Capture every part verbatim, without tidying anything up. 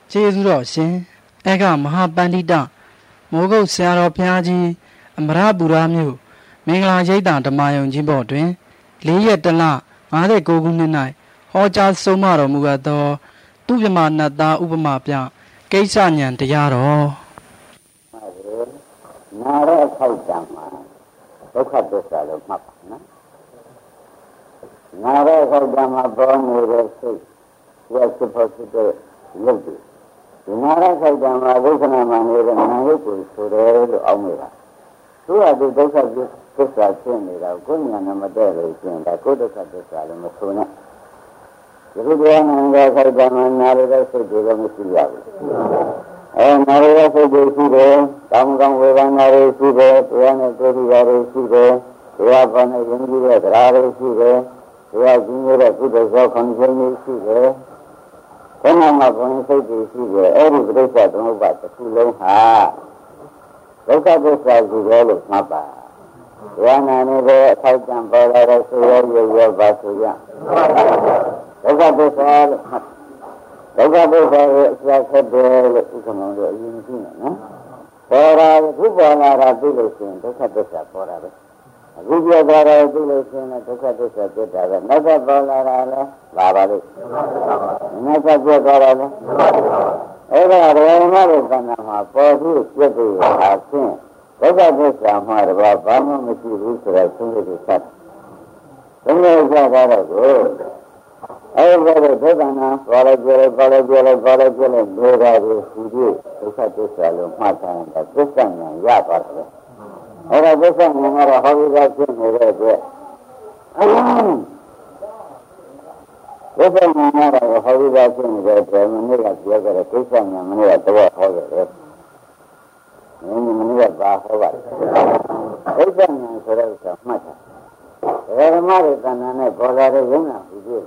ကျေးဇူးတော်ရှင်ဧကမဟာပန္တိတမိုးကုတ်ဆရာတော်ဘုရားကြီးအမရပူရမြို့မင်္ဂလာရိပ်သာဓမ္မယုံကြီးဘော်တွင်လေးရက်တလ၅၉ခုနှစ်၌ဟောကြားဆုံးမတော်မူအပ်သောသူပြမနတ်သားဥပမာပြကိစ္စဉဏ်တရားတော်နာရအခိုက်တံမှာဒုက္ခသစ္စာလို့မှတ်ပါနော်နာရအခိုက်တံမှာပေါ်နေတဲ့စိတ်ရဖြစ်ဖို့ဖြစ်တဲ့ရုပ်တွေဒီနာရအခိုက်တံမှာဒုက္ခနာမှာနေတဲ့နာယုတ်ကိုဆိုတယ်လို့အောင်းနေတာသူကဒီဒုက္ခသစ္စာဖြစ်နေတာကိုဉာဏ်နဲ့မတည့်လို့ရှင်ဒါကိုဒုက္ခသစ္စာလည်းမဆိုနဲ့ဒီလိုပြောနေတဲ့အခိုက်တံမှာနာရတဲ့စိတ်တွေလည်းမရှိရဘူးအဲနာရတဲ့စိတ်တွေရှိတယ်ကောင်းကောင်းဝေဒနာတွေရှိတယ်တရားနဲ့တွေ့ရတာတွေရှိတယ်တရားပေါ်နဲ့ယဉ်ကျေးတဲ့တရားတွေရှိတယ်တရားကျင်းရတဲ့ကုသိုလ်သောခွန်ခြင်းတွေရှိတယ်ခဏမှဘုံစိတ်တွေရှိတယ်အဲ့ဒီပြိဿသမုပ္ပါတစ်ခုလုံးဟာဒုက္ခသစ္စာရှိတယ်လို့မှတ်ပါဉာဏ်နဲ့ပဲအထောက်အပံ့ပေါ်လာတဲ့ဆိုရရရပါဆိုရဒုက္ခသစ္စာလို့မှတ်ဒုက္ခသစ္စာရဲ့အစာဆက်တယ်လို့ဥက္ကမောင်တို့အရင်ကရှိနေနော်ပေါ်လာခုပေါ်လာတာသိလို့ရှိရင်ဒုက္ခသစ္စာပေါ်တာပဲအခုပြောတာလည်းသိလို့ရှိရင်ဒုက္ခသစ္စာဖြစ်တာပဲနောက်ကပေါ်လာတာလည်းလာပါလိမ့်နောက်ကပြောတာလည်းအဲ့ဒါဓမ္မရဲ့သဏ္ဍာန်မှာပေါ်ပြီးပြည့်ပြီးဟာဖြင့်ဒုက္ခသစ္စာမှာတော့ဘာမှမရှိဘူးဆိုတော့သုံးလို့ဆက်သုံးလို့ဆက်တာတော့ကိုအဲ့ဒါတော့ဒုက္ခနာပေါ်လိုက်ကြလိုက်ပေါ်လိုက်ကြလိုက်ပေါ်လိုက်ကြလိုက်နေတာကိုဒီလိုဒုက္ခသစ္စာလို့မှတ်ထားရင်သစ္စာဉာဏ်ရပါတယ်အဲ့ဒါသစ္စာဉာဏ်ကတော့ဟောပြီးသားဖြစ်နေတဲ့အတွက်သစ္စာဉာဏ်ကတော့ဟောပြီးသားဖြစ်နေတဲ့အတွက်မနေ့ကပြောကြတဲ့သစ္စာဉာဏ်မနေ့ကတော့ဟောကြတယ်မင်းမနေ့ကဘာဟောပါလဲသစ္စာဉာဏ်ဆိုတဲ့ဥစ္စာမှတ်တာဓမ္မရဲ့တဏ္ဍာနဲ့ပေါ်လာတဲ့ယုံနာဟူပြီး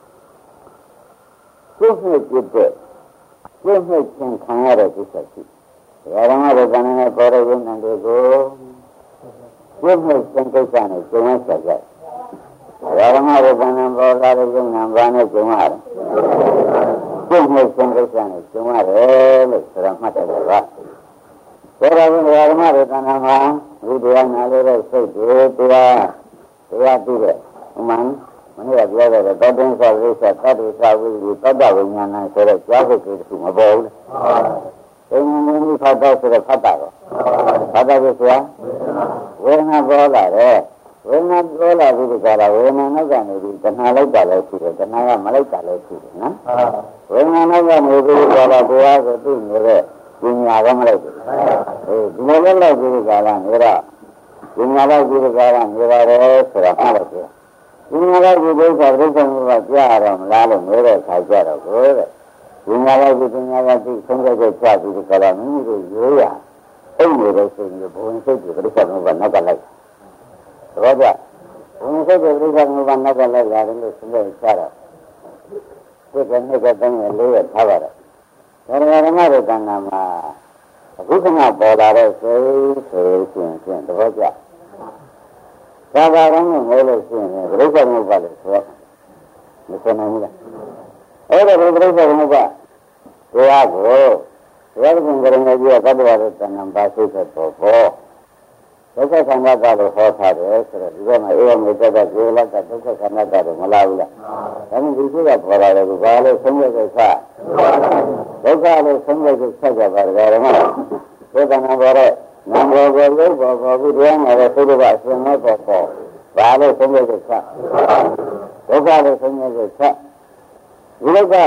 ကျင့်မဲ့ကျင့်တဲ့ကျင့်မဲ့ခြင်းခံရတဲ့ကိစ္စရှိတယ်ဓမ္မရဲ့တဏ္ဍာနဲ့ပေါ်တဲ့ယုံနာတွေကိုကျင့်မဲ့ခြင်းကိစ္စနဲ့ကျုံရဆက်ကြဓမ္မရဲ့တဏ္ဍာပေါ်လာတဲ့ယုံနာဘာနဲ့ကျုံရတယ်ကျင့်မဲ့ခြင်းကိစ္စနဲ့ကျုံရတယ်လို့ဆိုတာမှတ်တယ်ကွာဒါတော့ဓမ္မရဲ့တဏ္ဍာမှာဒီတရားနာလို့တဲ့စိတ်တွေတရားတရားသိတဲ့ဥမာမနေ့ကပြောတဲ့တောတင်းစာဝိသသတ္တိစာဝိဒီသတ္တဝိညာဏဆိုတဲ့ကြားစိတ်တွေသူမပေါ်ဘူး။အင်းမင်းဖတ်တော့ဆိုတော့ဖတ်တာတော့ဖတ်တယ်ဆိုရင်ဝေဒနာပေါ်လာတယ်ဝေဒနာပေါ်လာပြီးကြတာဝေဒနာနောက်ကနေပြီးတဏှာလိုက်တာလည်းရှိတယ်တဏှာကမလိုက်တာလည်းရှိတယ်နော်။ဝေဒနာနောက်ကနေပြီးကြတာတရားကိုသိနေတဲ့ပညာကမလိုက်ဘူး။အဲဒီလိုလည်းလိုက်ပြီးကြတာနေတော့ပညာလိုက်ပြီးကြတာနေပါတယ်ဆိုတာမှတ်လို့ပြောဒီမှာလည်းဒီဒုက္ခဒုက္ခမျိုးကကြားရတော့မလားလို့နေတဲ့ခါကြတော့ကိုတဲ့ဒီမှာလည်းဒီပညာကသိဆုံးဖြတ်ချက်ချပြီးကြတာမိမိတို့ရိုးရအိမ်နေတဲ့စိတ်မျိုးဘုံစိတ်တွေဒုက္ခမျိုးကနောက်ကလိုက်တော့ကြဘုံစိတ်တွေဒုက္ခမျိုးကနောက်ကလိုက်ရတယ်လို့ဆုံးဖြတ်ချတော့ဒီကနေ့ကတည်းကလေးရထားပါတော့ဓမ္မဓမ္မရဲ့ကဏ္ဍမှာအခုကမှပေါ်လာတဲ့စိတ်ဆိုရင်ဖြင့်သဘောကျသာသာကောင်းနဲ့ငဲလို့ရှိရင်ပြိဿသမုပ္ပါလို့ဆိုရမဆိုနိုင်ဘူးလားအဲ့ဒါပြိဿသမုပ္ပါတရားကိုတရားကံကြရနေပြီးသတ္တဝါရဲ့တဏ္ဍာပါစိတ်သက်ပေါ်ပေါ်ဒုက္ခခန္ဓာကလို့ဟောထားတယ်ဆိုတော့ဒီကမှာအေဝမေတ္တကဇေလကဒုက္ခခန္ဓာကလို့မလားဘူးလားဒါမှမဟုတ်ဒီကပေါ်လာတယ်ကဘာလို့ဆုံးရတဲ့ဆက်ဒုက္ခလို့ဆုံးရတဲ့ဆက်ကြပါတော့ဓမ္မဒေသနာပေါ်တဲ့နံဘောဘောလို့ဘောဘောပြီးတရားမှာလည်းသုဒ္ဓဘာအရှင်မေပေါ်ပေါ်ဘာလို့ဆုံးရတဲ့ဆက်ဒုက္ခလို့ဆုံးရတဲ့ဆက်ဒီလောကကို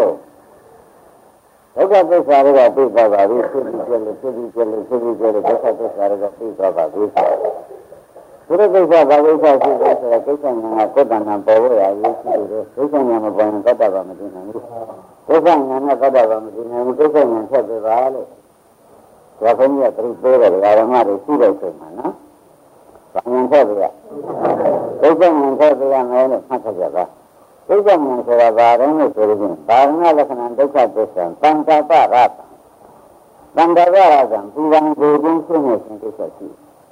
ဒုက္ခသစ္စာတွေကသိသွားပါပြီဖြစ်ပြီးကျလို့ဖြစ်ပြီးကျလို့ဖြစ်ပြီးကျလို့ဒုက္ခသစ္စာတွေကသိသွားပါပြီဒီလိုကိစ္စဘာကိစ္စရှိလဲဆိုတော့ကိစ္စညာကကိုယ်တဏ္ဍာပေါ်ရရေးရှိတယ်ကိစ္စညာမပေါ်ရင်ကတ္တဗာမသိနိုင်ဘူးကိစ္စညာနဲ့ကတ္တဗာမသိနိုင်ဘူးကိစ္စညာဆက်ပြပါလို့ဒါဘုန်းကြီးကပြိပေးတယ်ဓမ္မတွေရှိတဲ့ချိန်မှာနော်။ဘာညာဆက်ပြရကိစ္စညာဆက်ပြရမယ်လို့မှတ်ထားကြပါကိစ္စဉာဏ်ဆိုတာဘာလဲလို့ဆိုရင်ဘာဝနာလက္ခဏာဒုက္ခသစ္စာသံဃာပရတ္တသံဃာပရတ္တပူပန်ကိုယ်ချင်းရှင်းနေခြင်းကိစ္စရှိ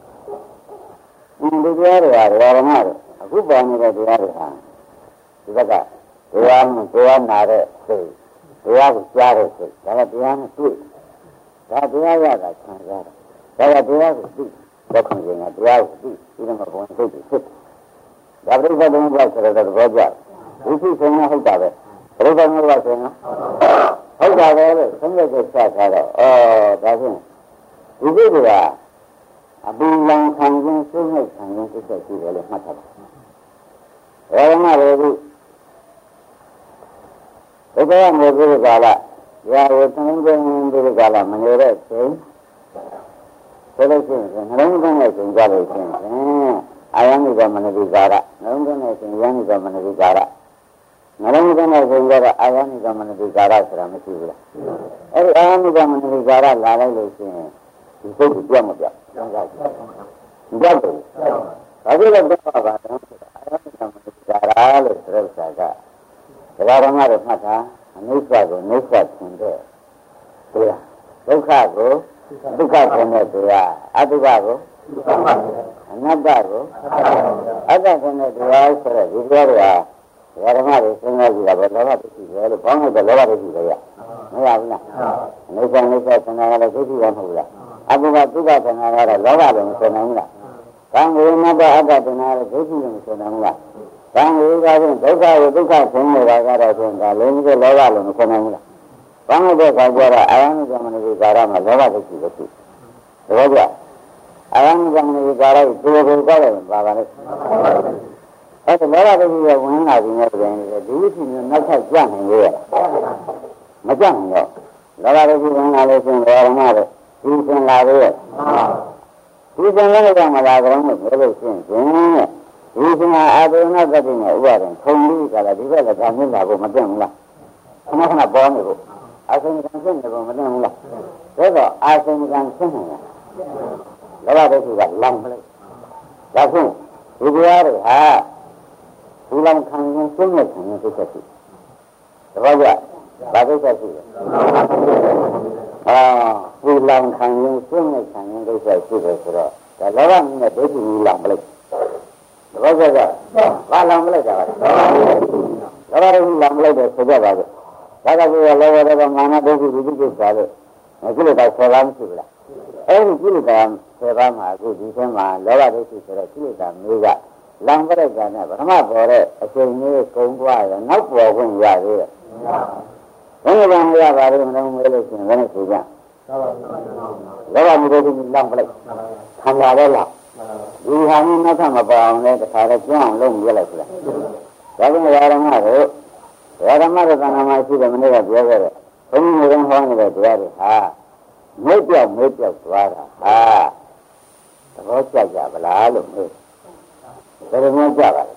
ဒီတရားတွေဟာဓမ္မတွေအခုပေါ်နေတဲ့တရားတွေဟာဒီဘက်ကတရားနဲ့တရားနာတဲ့စိတ်တရားကိုကြားတဲ့စိတ်ဒါကတရားနဲ့တွေ့ဒါတရားရတာခံစားတာဒါကတရားကိုသိသက်ခွင့်ခြင်းကတရားကိုသိဒီလိုမှဘုံစိတ်ကိုဖြစ်ဒါပြိဿဘုံကဆိုတဲ့သဘောကျဒီသိဆုံးကဟုတ်တာပဲပြိဿဘုံကဆိုရင်ဟုတ်တာပဲလို့ဆုံးဖြတ်ချက်ချထားတော့ဩဒါဖြင့်ဒီကိစ္စကအပူလောင်ခံခြင်းစိတ်နဲ့ခံခြင်းတစ်ချက်ရှိတယ်လို့မှတ်ထားပါဘယ်မှာလဲဒီဘုရားမျိုးဒီကာလရာဝသံဃာဒီကာလမနေတဲ့ချိန်ဆိုလို့ရှိရင်နှလုံးသွင်းတဲ့ချိန်ကြလို့ရှိရင်အာယနိကမနတိကာရနှလုံးသွင်းတဲ့ချိန်ယန္နိကမနတိကာရနှလုံးသွင်းတဲ့ချိန်ကျတော့အာယနိကမနတိကာရဆိုတာမရှိဘူးလားအဲ့ဒီအာယနိကမနတိကာရလာလိုက်လို့ရှိရင်ဒီစိတ်ကိုပြတ်မပြတ်ကြောက်ကြတယ်ကြောက်တယ်ဘာဖြစ်လို့တော့ပါတော့အာယနိကမနတိကာရလို့ဆိုတဲ့ဥစ္စာကဒကာဓမ္မတွေမှတ်တာအနိစ္စကိုအနိစ္စထင်တဲ့တရားဒုက္ခကိုဒုက္ခထင်တဲ့တရားအတုပကိုအနတ္တကိုအတ္တထင်တဲ့တရားဆိုတဲ့ဒီတရားတွေကဒကာဓမ္မတွေစဉ်းစားကြည့်တာပဲလောဘဒုက္ခပဲလို့ဘောင်းလို့လောဘဒုက္ခပဲရမရဘူးလားအနိစ္စအနိစ္စသင်္ခါရလည်းဒုက္ခရမဟုတ်လားအတုပဒုက္ခသင်္ခါရလည်းလောဘလည်းမဆိုနိုင်ဘူးလားကံဝေနတ္တအတ္တသင်္ခါရလည်းဒုက္ခလည်းမဆိုနိုင်ဘူးလားကံဝေကဖြင့်ဒုက္ခကိုဒုက္ခဆင်းနေတာကတော့ဖြင့်ဒါလုံးဝလောဘလုံးမခေါ်နိုင်ဘူးလား။ဘာလို့လဲဆိုတော့အာယနိကမနတိကာရမှာလောဘဒုက္ခပဲရှိတယ်။ဒါကြောင့်အာယနိကမနတိကာရကိုဒီလိုကိုကြောက်တယ်ပါပါလေ။အဲ့ဒါလောဘဒုက္ခကဝင်လာပြီးတော့ပြန်တယ်ဒီဝိသီမျိုးနောက်ထပ်ကြနိုင်ရဲ့။မကြနိုင်တော့လောဘဒုက္ခဝင်လာလို့ရှိရင်ဘောရမတွေဒီစင်လာရဲ့။ဒီစင်လည်းကြောင့်မလာကြတော့ဘူးလို့ရှိရင်ဒီစင်အာဘုဏသတိနဲ့ဥပါဒံခုံပြီးကြတာဒီဘက်ကကံမြင်လာဖို့မသိဘူးလားခဏခဏပေါ်နေဖို့အာသင်္ကံရှင်းနေဖို့မသိဘူးလားဒါတော့အာသင်္ကံရှင်းနေတာလောဘဒုက္ခကလောင်ပလိုက်ဒါဖြင့်ဒီတရားတွေဟာဘူလောင်ခံရင်ရှင်းနေခံရင်ဒုက္ခရှိတပည့်ကြဘာဒုက္ခရှိလဲအာဘူလောင်ခံရင်ရှင်းနေခံရင်ဒုက္ခရှိတယ်ဆိုတော့ဒါလောဘနဲ့ဒုက္ခကြီးလောင်ပလိုက်တပည့်ကြဘာလောင်ပလိုက်တာလဲလောဘဒုက္ခလောင်ပလိုက်တယ်ဆိုကြပါစို့ဒါကပြောလောဘဒေါသမာနဒုက္ခဝိသုကိစ္စလို့ကိလေသာဆယ်ပါးမရှိဘူးလားအဲဒီကိလေသာဆယ်ပါးမှာအခုဒီထဲမှာလောဘဒုက္ခဆိုတဲ့ကိလေသာမျိုးကလောင်ပလိုက်တာနဲ့ပထမပေါ်တဲ့အချိန်လေးကုန်းသွားရနောက်ပေါ်ခွင့်ရသေးတယ်ဘယ်လိုမှမရပါဘူးမလို့မဲလို့ရှိရင်ဘယ်နဲ့ဆိုကြလောဘမျိုးဒုက္ခလောင်ပလိုက်ခံရတော့လားဒီဟာမျိုးနောက်ထပ်မပေါ်အောင်လဲတခါတော့ကျန်းအောင်လုပ်ရလိုက်ဆိုတာဒါကြောင့်ရာဓမ္မတို့ရာဓမ္မရတနာမရှိတဲ့မနေ့ကပြောခဲ့တဲ့ဘုန်းကြီးတွေဟောနေတဲ့တရားတွေဟာမိတ်ပြောက်မိတ်ပြောက်သွားတာဟာသဘောကျကြပါလားလို့မေးဘယ်လိုမှကြပါလဲ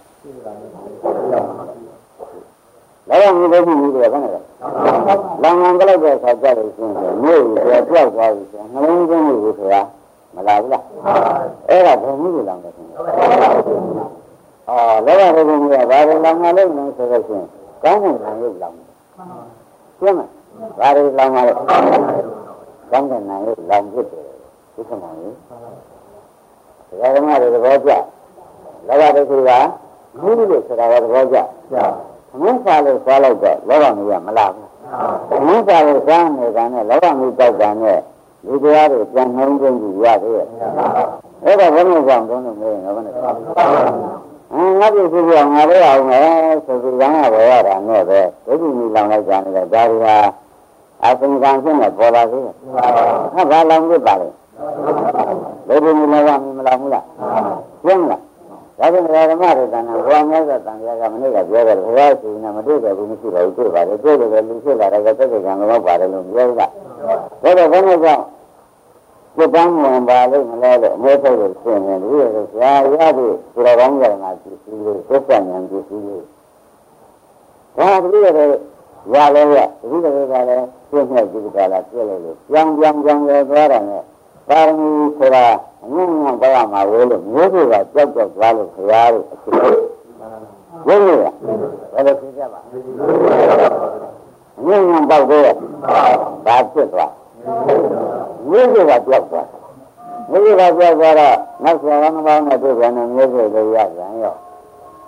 လောကမျိုးတွေကြီးတွေကဘယ်နဲ့လဲလောင်ငံကြလိုက်တဲ့အခါကျလို့ရှိရင်မြို့ကြီးပြောက်သွားပြီဆိုရင်နှလုံးသွင်းလို့ဆိုတာမလာဘူးလားအဲ့ဒါဘုံမှုလောင်တယ်ဆိုရင်အော်လောကဘုံမှုကဘာလို့လောင်ငါလို့လဲဆိုတော့ရှင်ကောင်းတဲ့နာယုတ်လောင်တယ်ရှင်းမလားဘာလို့လောင်မှာလဲကောင်းတဲ့နာယုတ်လောင်ဖြစ်တယ်ဒီကမှလေဒါကမှလည်းသဘောကျလောဘဒုက္ခကမှုလို့ဆိုတာကသဘောကျသမင်းစားလို့စားလိုက်တော့လောဘမျိုးကမလာဘူးသမင်းစားလို့စားနေတာနဲ့လောဘမျိုးတောက်တာနဲ့ဒီတရားတွေပြန်နှုံးသွင်းပြီးရသေးရဲ့အဲ့ဒါဘယ်လိုကြောင့်တုံးလို့မရရင်ဘယ်နဲ့အင်းငါပြည်ပြည်အောင်ငါလည်းအောင်မယ်ဆိုပြီးကောင်းရပေါ်ရတာနဲ့ပဲဒုက္ခမီလောင်လိုက်ကြတယ်ဒါတွေဟာအသင်္ကန်းဖြစ်နေပေါ်လာသေးတယ်ဟာဘာလောင်ဖြစ်ပါလဲဒုက္ခမီလောင်မမလောင်ဘူးလားရှင်းလားဒါကြောင့်ဓမ္မတွေတန်တာဘုရားမြတ်စွာဘုရားကမနေ့ကပြောတယ်ဘုရားရှင်ကမတွေ့တယ်ဘူးမရှိပါဘူးတွေ့ပါတယ်တွေ့တယ်လူဖြစ်လာတယ်ကသက်သက်ကံတော့ပါတယ်လို့ပြောတာဒါတော့ဘယ်နဲ့ကြောင့်ဒီပန်းဝင်ပါလိမ့်မလဲလို့အမေထုတ်လို့ရှင်းနေတယ်ဒီလိုဆရာရပြီဒီတော်ကောင်းကြမှာကြည့်စီလို့သစ္စာဉာဏ်ကြည့်စီလို့ဒါတတိယတွေရလဲရတတိယတွေကလည်းပြည့်မဲ့ကြည့်ကြလားပြည့်လိုက်လို့ကြောင်းကြောင်းကြောင်းလဲသွားတာနဲ့ပါရမီဆိုတာအငြင်းငြင်းပေါ်ရမှာဝဲလို့မျိုးစုကကြောက်ကြောက်သွားလို့ခရားလို့အဖြစ်ဝဲလို့ရဘယ်လိုဖြစ်ကြပါအငြင်းငြင်းပေါက်တော့ဒါဖြစ်သွားမျိုးစုကကြောက်သွားမျိုးစုကကြောက်သွားတော့နောက်ဆရာကမပေါင်းတဲ့တွေ့ပြန်တဲ့မျိုးစုတွေရပြန်ရော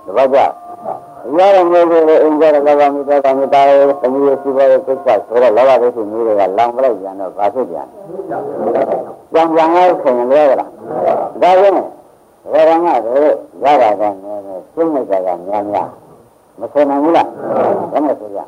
ဘာကြောင့်ရရမျိုးတွေအင်္ဂါရလောဘမိတ္တမိတ္တရဲ့အမှုရှိပါရဲ့ကိစ္စဆိုတော့လောဘဒိဋ္ဌိမျိုးတွေကလောင်ပလိုက်ပြန်တော့ဘာဖြစ်ပြန်လဲပြန်ပြန်ရခင်လဲကြလားဒါကြောင့်ဘယ်ကမှတို့ရတာကနည်းနည်းသိမိတာကများများမဆင်နိုင်ဘူးလားဘယ်နဲ့ဆိုကြ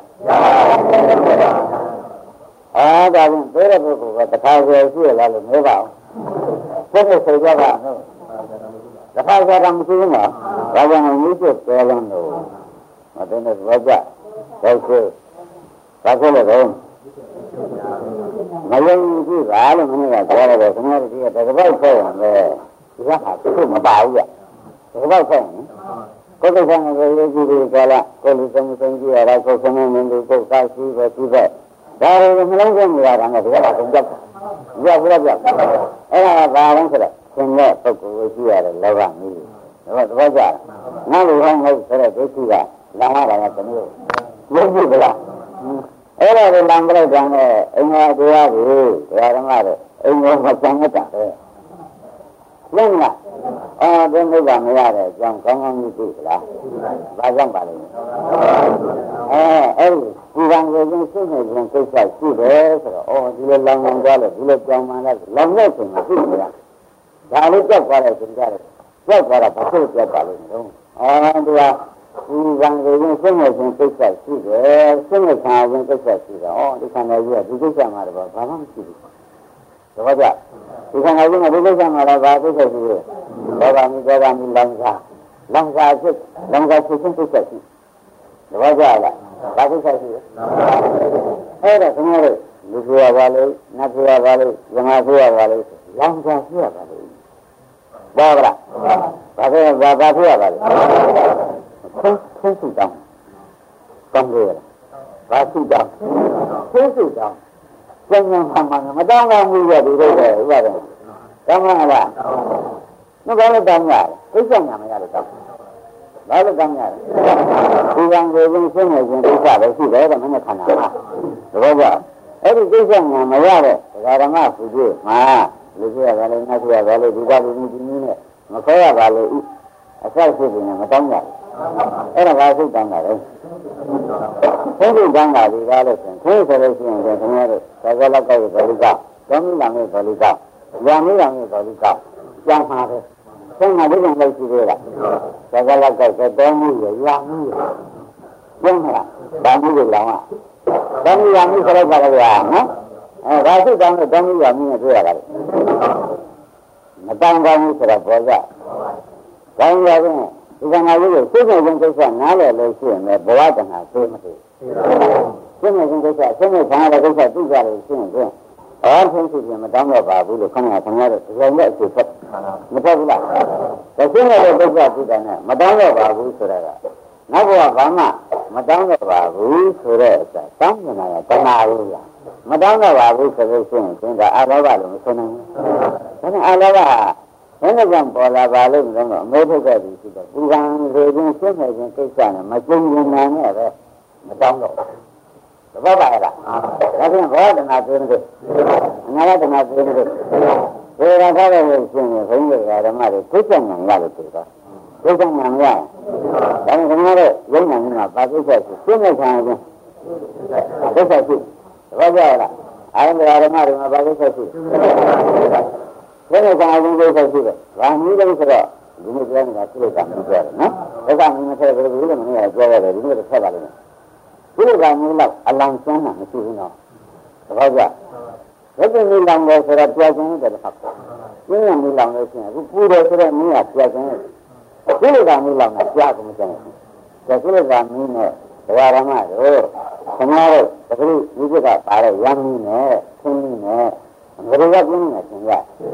အာဒါကသေရပုဂ္ဂိုလ်ကတခါဆိုရှိရလားလို့မေးပါဦးဘယ်နဲ့ဆိုကြပါ့တခါဆိုတာမရှိဘူးနော်ဒါကြောင့်မျိုးစစ်တဲလုံးလို့မတဲ့နဲ့ဘောကြတော့ကိုဘာဖြစ်လဲတော့မယုံကြည်ပါလို့မင်းကပြောရတယ်ခင်ဗျားတို့ဒီကတကပောက်ဖွဲ့ရင်လေဒီကဟာသူ့မပါဘူးကြတကပောက်ဖွဲ့ရင်ကိုယ်ကလည်းကိုယ်ရေးကြည့်ပြီးကြလားကိုယ်လူဆုံးဆုံးကြည့်ရတာကိုယ်ဆုံးမင်းတို့ကိုယ်ကားရှိပဲရှိပဲဒါတွေမလုံးစုံနေရတာနဲ့ဒီကကတော့ကြောက်ကြောက်ကြောက်ကြောက်အဲ့ဒါကဘာလဲဆိုတော့သင်တဲ့ပုဂ္ဂိုလ်ကိုကြည့်ရတယ်လောဘမီးဒါကသဘောကျလားငါ့လူဟောင်းဟုတ်ဆိုတဲ့ဒိဋ္ဌိကလာရတာကတမျိုးရုပ်ကြည့်ကြလားအဲ့ဒါကိုလမ်းပလိုက်တယ်နဲ့အင်္ဂါတရားကိုတရားဓမ္မတွေအင်္ဂါမစံရတာပဲလုံးလားအဲဒီမိဘမရတဲ့အကြောင်းကောင်းကောင်းကြီးသိသလားဘာကြောင့်ပါလဲအဲအဲ့ဒီဒီကံကိုသိစိတ်နဲ့ခြင်းကိစ္စရှိတယ်ဆိုတော့အော်ဒီလိုလောင်လောင်သွားလို့ဒီလိုကြောင်မှန်းလိုက်လောင်တဲ့ချိန်မှာသိနေရဒါလေးကြောက်သွားတယ်ဆိုကြတယ်ကြောက်သွားတာဘာလို့ကြောက်ပါလဲတော့အော်ဒီကဒီကံကိုသိစိတ်နဲ့ခြင်းကိစ္စရှိတယ်စိတ်နဲ့ခံခြင်းကိစ္စရှိတယ်အော်ဒီခန္ဓာကြီးကဒီကိစ္စမှာတော့ဘာမှမရှိဘူးသဘောကျဒီခန္ဓာကြီးကဒီကိစ္စမှာတော့ဘာကိစ္စရှိလဲဘောဂာမိဘောဂာမိလောင်စာလောင်စာဖြစ်လောင်စာဖြစ်ခြင်းကိစ္စရှိသဘောကျလားဘာကိစ္စရှိလဲအဲ့ဒါခင်ဗျားတို့လူပြရပါလေနတ်ပြရပါလေဇမပြရပါလေလောင်စာပြရပါလေဘောကလားဘာဖြစ်ဘာဘာပြရပါလေဆင်းဆင်းစုတောင်းကောင်းတယ်ဘာစုတောင်းဆင်းစုတောင်းကျန်ကျန်မှမှမတောင်းတော့ဘူးရဒီလိုပဲဥပါဒေတောင်းမှာလားမကောင်းလို့တောင်းရတယ်ကိစ္စညာမရလို့တောင်းဘာလို့တောင်းရလဲဒီကံကိုယ်ချင်းရှင်းနေခြင်းကိစ္စပဲရှိတယ်တဲ့မင်းခန္ဓာမှာသဘောကျအဲ့ဒီကိစ္စညာမရတဲ့ဒကာဓမ္မဖူကြည့်မှာလူကြီးရပါလေနတ်ကြီးရပါလေဒီကလူကြီးကြီးနဲ့မခေါ်ရပါလေဥအဆောက်ဖြစ်နေမတောင်းရဘူးအဲ့ဒါဘာစိတ်တောင်းတာလဲဘုန်းကြီးတောင်းတာဒီကားလို့ဆိုရင်ခွေးဆိုလို့ရှိရင်ခင်ဗျားတို့သာသလောက်ကောက်ရဲ့ဗလိကောက်တောင်းမိလောင်ရဲ့ဗလိကောက်ရံမိလောင်ရဲ့ဗလိကောက်ကျန်ပါပဲဆင်းမှာဒီကံလိုက်ရှိသေးလားသာသလောက်ကောက်တောင်းမှုရရမှုရကျန်မလားတောင်းမှုကိုလောင်อ่ะတောင်းမှုရမှုဆိုတော့ပါလေဗျာနော်အဲဒါစိတ်တောင်းလို့တောင်းမှုရမှုနဲ့တွေ့ရတာလေမတောင်းကောင်းဘူးဆိုတော့ပေါ်ကြကောင်းရခြင်းဒီကံနာလေးကိုစိတ်နဲ့ခြင်းကိစ္စနားလည်လို့ရှိရင်လည်းဘဝတဏှာသိမသိစိတ်နဲ့ခြင်းကိစ္စစိတ်နဲ့ခံရတဲ့ကိစ္စသိကြလို့ရှိရင်ဖြင့်အော်ဆင်းရှိရင်မတောင်းတော့ပါဘူးလို့ခဏခဏခင်ဗျားတို့ဒီလိုနဲ့အဖြစ်ဖက်မဖက်ဘူးလားဒါစိတ်နဲ့တဲ့ကိစ္စသိတယ်နဲ့မတောင်းတော့ပါဘူးဆိုတာကနောက်ဘဝဘာမှမတောင်းတော့ပါဘူးဆိုတဲ့အချက်တောင်းနေတာကတဏှာလို့ရမတောင်းတော့ပါဘူးဆိုလို့ရှိရင်သင်ကအာလောဘလို့မဆိုနိုင်ဘူးဒါနဲ့အာလောဘဘယ်နဲ့ကြောင့်ပေါ်လာပါလို့မလို့အမေထုတ်ခဲ့ပြီရှိတော့ဒီကံတွေချင်းရှင်းနေခြင်းကိစ္စနဲ့မကျင်းရင်နိုင်နဲ့ပဲမတောင်းတော့သဘောပါလားဒါဖြင့်ဘောဓနာသိနေတယ်အနာဂတနာသိနေတယ်ဘယ်တော့ထားလို့ရှင်းရင်ဘုန်းကြီးကဓမ္မတွေသိချင်နိုင်ရလို့ပြောတာသိချင်နိုင်ရဒါနဲ့ခင်ဗျားတို့ရုံနိုင်မှာပါသိချက်ရှိရှင်းနေခံခြင်းသိချက်ရှိသဘောကျလားအာရုံဓမ္မတွေမှာပါသိချက်ရှိဘယ်လိုကောင်အရင်ကိစ္စရှိတယ်။ဘာမျိုးလဲဆိုတော့ဒီနေ့ပြောနေတာသိလို့ကမျိုးပြောတယ်နော်။ဒါကမင်းမထည့်ဘယ်လိုလဲမင်းကပြောရတယ်ဒီနေ့တော့ထည့်ပါလိမ့်မယ်။ဒီလိုကောင်မျိုးလောက်အလောင်းကျမ်းတာမရှိဘူးနော်။သဘောကျ။ဘယ်လိုမျိုးလောင်လဲဆိုတော့ပြောခြင်းတယ်တစ်ခါ။ဒီနေ့မျိုးလောင်လို့ရှိရင်အခုပူတယ်ဆိုတော့မင်းကပြောခြင်းဒီလိုကောင်မျိုးလောင်တာကြားကုန်ကြတယ်။ဒါဆိုလို့ကမင်းနဲ့ဒကာရမတို့ခင်ဗျားတို့တကယ်ဒီကပါတဲ့ရမ်းမင်းနဲ့ခင်းမင်းနဲ့ဘယ်လိုကပြင်းနေသင်ရ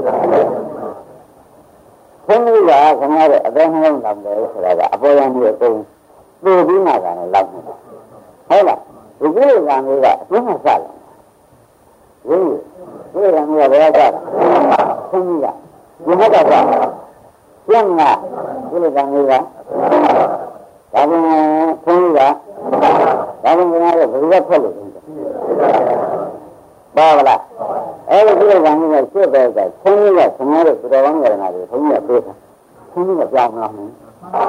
ဘုန်းကြီးကခင်ဗျားတို့အသေးနှလုံးလောင်တယ်ဆိုတာကအပေါ်ရံမျိုးအကုန်သိပြီးမှကလည်းလောက်နေတာဟုတ်လားဒီကိလေသာမျိုးကအပြင်းနဲ့စလာဝိကိလေသာမျိုးကဘယ်ကစတာဘုန်းကြီးကဒီဘက်ကစပြင်းလာကိလေသာမျိုးကဒါပေမဲ့ဘုန်းကြီးကဒါပေမဲ့ခင်ဗျားတို့ဘယ်လိုဖက်လို့ပါဗလားအဲ့ဒီကိလေသာမျိုးကရှင်းပဲကဆင်းရဲကဆင်းရဲတဲ့တော်တော်ကောင်းကြတယ်ငါတွေဘုန်းကြီးကပြေးတာဆင်းရဲကကြောင်းမလားမင်း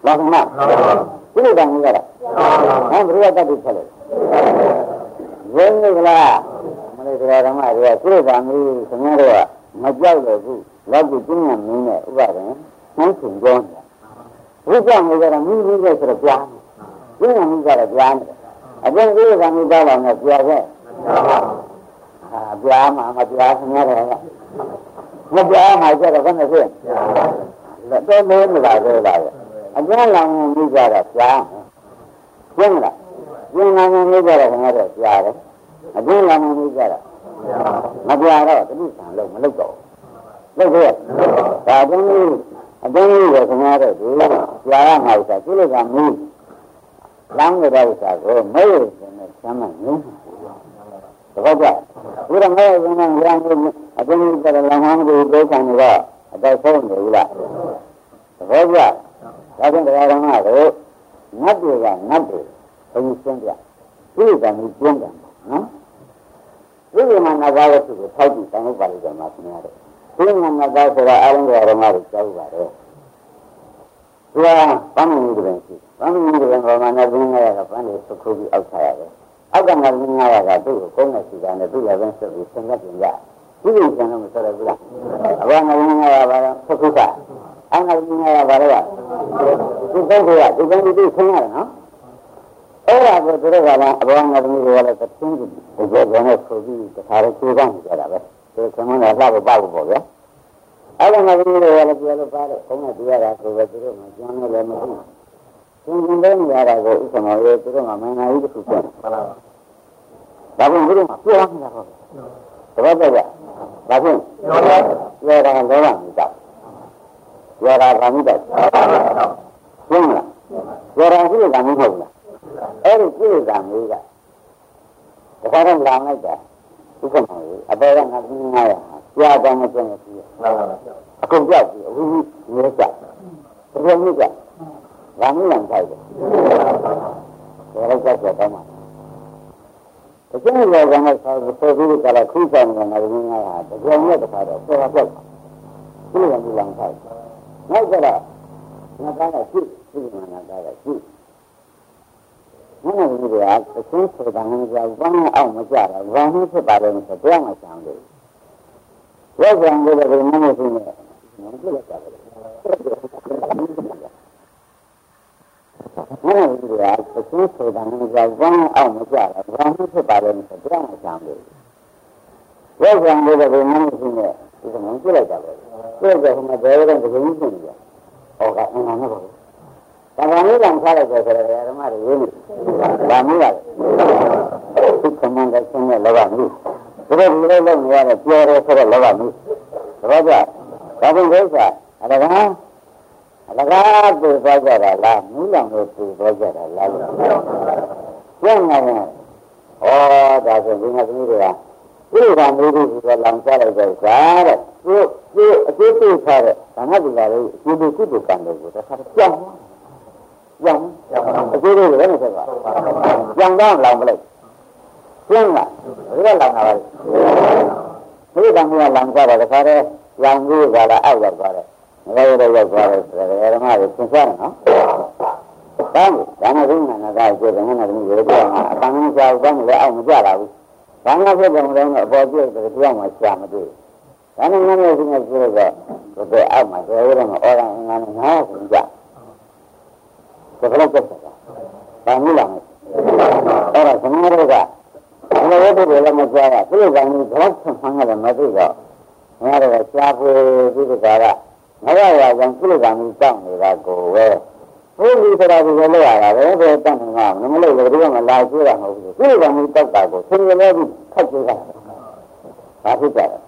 လားမကိလေသာမျိုးရတာဟမ်ဘုရားတတ်ပြီးဆက်လို့ရင်းနေကလားမလေးတရားဓမ္မတွေကကိလေသာမျိုးခင်ဗျားတို့ကမကြောက်လို့ဘူးလောက်ပြီးကျင်းရမင်းနဲ့ဥပဒေနှိုင်းချင်ကြောင်းဘုရားမျိုးကတော့မိမိရဲ့ဆိုတော့ကြားကျင်းရမင်းကတော့ကြားနေအပြင်ကိလေသာမျိုးသားပါနဲ့ကြားခဲ့အာကြားမှာမကြားခင်ဗျားတို့ကမကြားမှာကြတော့ဘယ်နဲ့ဖြစ်လဲတော့လို့မလာသေးလားအကျဉ်းလောင်မှုကြတာကြားကျင်းလားကျင်းလောင်မှုကြတာခင်ဗျားတို့ကြားတယ်အကျဉ်းလောင်မှုကြတာမကြားတော့တတိဆံလုံးမလုပ်တော့လုပ်ခဲ့ဒါအကျဉ်းကြီးအကျဉ်းကြီးကိုခင်ဗျားတို့ဒီကြားရမှာဥစ္စာကိလေသာမူးလောင်းတဲ့ဥစ္စာကိုမဟုတ်ရင်လည်းဆမ်းမငြင်းတပတ်ကြဒီတော့မဲ့ရင်လည်းရံလို့အကျဉ်းကြီးကလည်းလောင်မှမလို့ဒုက္ခနေတော့အတော့ဆုံးနေဘူးလားတပတ်ကြဒါကြောင့်တရားတော်ကတို့ငတ်တွေကငတ်တွေဘုံရှင်းပြဒီကံကြီးကျင်းတယ်နော်ဒီမှာငါးပါးဝတ္ထုကိုထောက်ပြီးတောင်းပါလိမ့်တယ်မှာခင်ဗျားတို့ဒီမှာငါးပါးဆိုတာအလုံးစုံဓမ္မတွေကြောက်ပါတယ်သူကဘာမှမလုပ်တယ်ရှိဘာမှမလုပ်တယ်ဘာမှနဲ့ဘင်းရတာဘာလို့သုခုပြီးအောက်ထားရတယ်အောက်ကငါဘင်းရတာသူ့ကိုကုန်းနဲ့စီတာနဲ့သူ့ရပန်းဆက်ပြီးဆင်ကပ်ပြင်ရဒီလိုဆင်လို့မဆိုရဘူးလားအဘောငါဘင်းရတာဘာလဲသုခုကအငါဘင်းရတာဘာလဲဒီပုဂ္ဂိုလ်ကဒီကုန်းဒီဆင်ရတယ်နော်အဲ့ဒါကိုသူတို့ကလည်းအဘောငါသမီးတွေကလည်းသင်းကြည့်ဒီကြောင့်လည်းဆိုပြီးတခါတော့ကျိုးပန်းကြတာပဲဒီဆင်းမနဲ့လှဖို့ပေါ့ပေါ့ဗျာအဲ့ဒါငါသမီးတွေကလည်းပြောလို့ပါတယ်ဘုန်းကတရားတာဆိုပဲသူတို့မှကျွမ်းလို့လည်းမသိဘူးသင်္ကြန်လေးနေရတာကိုဥက္ကမောရေသူတို့ကမင်္ဂလာကြီးတစ်ခုပြန်ဟုတ်လားဒါပေမဲ့သူတို့ကပြောရမှာတော့တပတ်တော့ဒါဖြင့်ပြောတာလောဘမိတာပြောတာကမိတာရှင်းလားပြောတာရှိတာမဟုတ်ဘူးလားအဲ့ဒီကိလေသာမျိုးကဒါကြတော့လောင်လိုက်တာဥက္ကမောရေအပေါ်ကငါသိငါရကြားတယ်မကျင်ဘူးအကုန်ကြောက်ပြီအခုမျိုးကြောက်ဘယ်လိုမျိုးကြောက်ဘာမှမလုပ်တယ်ဒါလည်းကြောက်တော့မှအကျဉ်းရောကနဲ့ဆိုဆိုပြီးကြလားခုဆောင်နေတယ်ငါကတကယ်နဲ့တခါတော့ဆောကြောက်ဒီလိုမျိုးလောင်ထားတယ်နောက်ကြတော့ငါသားကရှိရှိမှငါသားကရှိမင်းတို့ကအချင်းဆိုတာငါကဘာမှအောင်မကြတာဘာမှဖြစ်ပါလိမ့်မယ်ဆိုတော့မှဆောင်တယ်ရောက်ကြံလို့လည်းမမသိနဲ့မပြတ်တာပဲမင်းတို့ကအချင်းဆိုတာငါကဘာမှအောင်မကြတာဘာမှဖြစ်ပါလိမ့်မယ်ဆိုတော့မှဆောင်တယ်ရောက်ကြံလို့လည်းမမသိနဲ့ဒီကမပြတ်တာပဲပြတ်တယ်ဟိုမှာဘယ်တော့တကယ်ကြီးဖြစ်နေကြဟောကအင်းနဲ့ပေါ့ဒါကလည်းကြောင့်ထားလိုက်တယ်ဆိုတော့ဓမ္မတွေရင်းနေဒါမျိုးရတယ်သူကမှန်းတဲ့ဆင်းရဲလောဘမျိုးသူတို့ဒီလိုလုပ်နေရတယ်ပြောရဲဆိုတော့လောဘမျိုးဒါကြောင့်ဒါပေမဲ့ဥစ္စာအလကားအလကားသူသွားကြတာလားမူးလောင်လို့သူသွားကြတာလားကျင့်နေတယ်ဟောဒါဆိုဒီမှာသမီးတွေကဒီလိုကမျိုးတွေကလောင်ချလိုက်တဲ့ဇာတဲ့သူသူအကျိုးပြုထားတဲ့ဓမ္မပူလာလေးအကျိုးပြုကုသိုလ်ကံတွေကိုတစ်ခါကြောက်ကြောက်အကျိုးတွေလည်းမဆက်ပါကြောင်တော့လောင်ပလိုက်ကျင်းလားဘယ်လောင်တာလဲဘယ်ကမှလောင်ကြတာတစ်ခါတည်းရောင်ကြီးကလည်းအောက်ရောက်သွားတယ်ငရဲရဲရောက်သွားတယ်ဆိုတော့ဓမ္မတွေသင်ကြားတယ်နော်ဒါမှဒါမှသိနေတာကကျေတယ်ငါကလည်းရေပြောမှာအပန်းကြောက်တော့လည်းအောက်မကြပါဘူးဘာမှဖြစ်တယ်မလို့အပေါ်ပြည့်တယ်တရားမှရှာမတွေ့ဒါနဲ့ငါလည်းဒီနေ့ပြောတော့ဘယ်အောက်မှာကျေရဲမှာအော်ရငါနဲ့ငါ့ကိုကြဒါကလည်းပြတ်တာဘာမှမလုပ်ဘူးအဲ့ဒါသမီးတို့ကဘယ်လိုလုပ်တယ်လဲမကြားတာသူ့ကောင်ကြီးတော့ဆန်းဆန်းရတယ်မသိတော့ငါတို့ကရှားဖွေပြီးဒီကရငါရရကောင်သူ့ကောင်ကြီးတောင်းနေတာကိုပဲဘုရားဆိုတာဒီလိုလုပ်ရတာပဲဘယ်တတ်နေမှာမလို့လို့ဒီကမှလာကျွေးတာမဟုတ်ဘူးသူ့ကောင်ကြီးတောက်တာကိုဆင်းရဲလို့ခတ်ကျွေးတာဘာဖြစ်ကြလဲ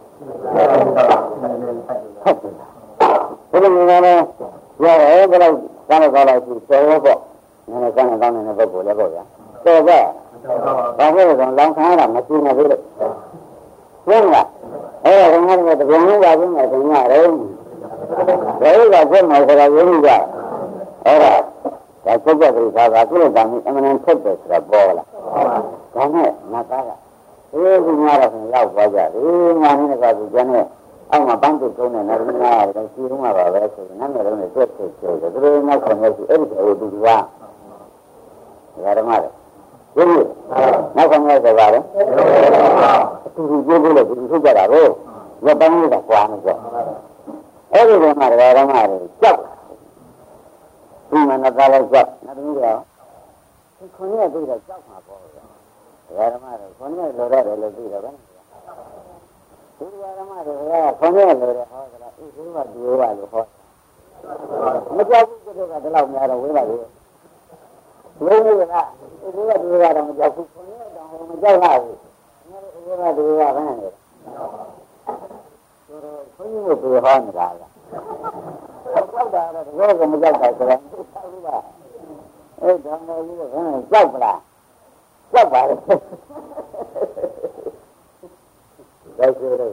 ခတ်ကျွေးတာဘယ်လိုမျိုးလဲရောဘယ်လိုကာလကာလရှိစေရောပေါ့နည်းနည်းကောင်းကောင်းနေတဲ့ပုဂ္ဂိုလ်လည်းပေါ့ဗျာတော်ကဘာဖြစ်လို့လောင်ခံရတာမရှိနေဘူးလို့ရှင်းလားအဲ့ဒါကငါတို့တကယ်လို့ပါဘူးမယ်ခင်ဗျားတို့ဘယ်လိုကဖြစ်မှာဆိုတာရင်းကြအဲ့ဒါဒါစိတ်ကြကြတာကကုလကံအမှန်တန်ဖြစ်တယ်ဆိုတာပေါ်လာဒါနဲ့ငါသားကအေးဒီငါတော့ရောက်သွားကြတယ်ငါနဲ့ကသူကျန်တဲ့အောက်မှာပန်းတုထုံးတဲ့နရမနာရတယ်စီလုံးမှာပါပဲဆိုရင်နာမည်လုံးနဲ့တွက်ဆက်ကျတယ်သူတို့နောက်ခေါင်းရရှိအဲ့ဒီဟိုတူတူကဓမ္မလေဒီလိုနောက်ခေါင်းရဆိုပါလေအတူတူပြောလို့ဒီထုတ်ကြတာကိုရပန်းလေးကကွာနေကြအဲ့ဒီကမှဓမ္မတွေကြောက်ဒီမှာနသားလိုက်ကြောက်နောက်တစ်ခုတော့ဒီခွန်ရတွေ့တော့ကြောက်မှာပေါ့ဗျာဓမ္မတွေခွန်ရလိုရတယ်လို့သိတော့ဗျာဒီဓမ္မတွေကခွန်ရလိုတယ်ဟောတာအေးဒီကဒီကလို့ဟောမကြောက်ဘူးကတော့ဒီလောက်များတော့ဝေးပါလေဝေးလို့ကဒီကဒီကတော့မကြောက်ဘူးခွန်ရတော့မကြောက်လာဘူးဒီကဒီကဘယ်နဲ့လဲဆိုတော့ခွန်ရကိုပြောဟောနေတာလားကြောက်တာတော့ဒီကမကြောက်တာဆိုတော့ဟုတ်ပါဘူးအဲ့ဓမ္မကြီးကဘယ်နဲ့ကြောက်ပလားကြောက်ပါလေဒါဆိုတော့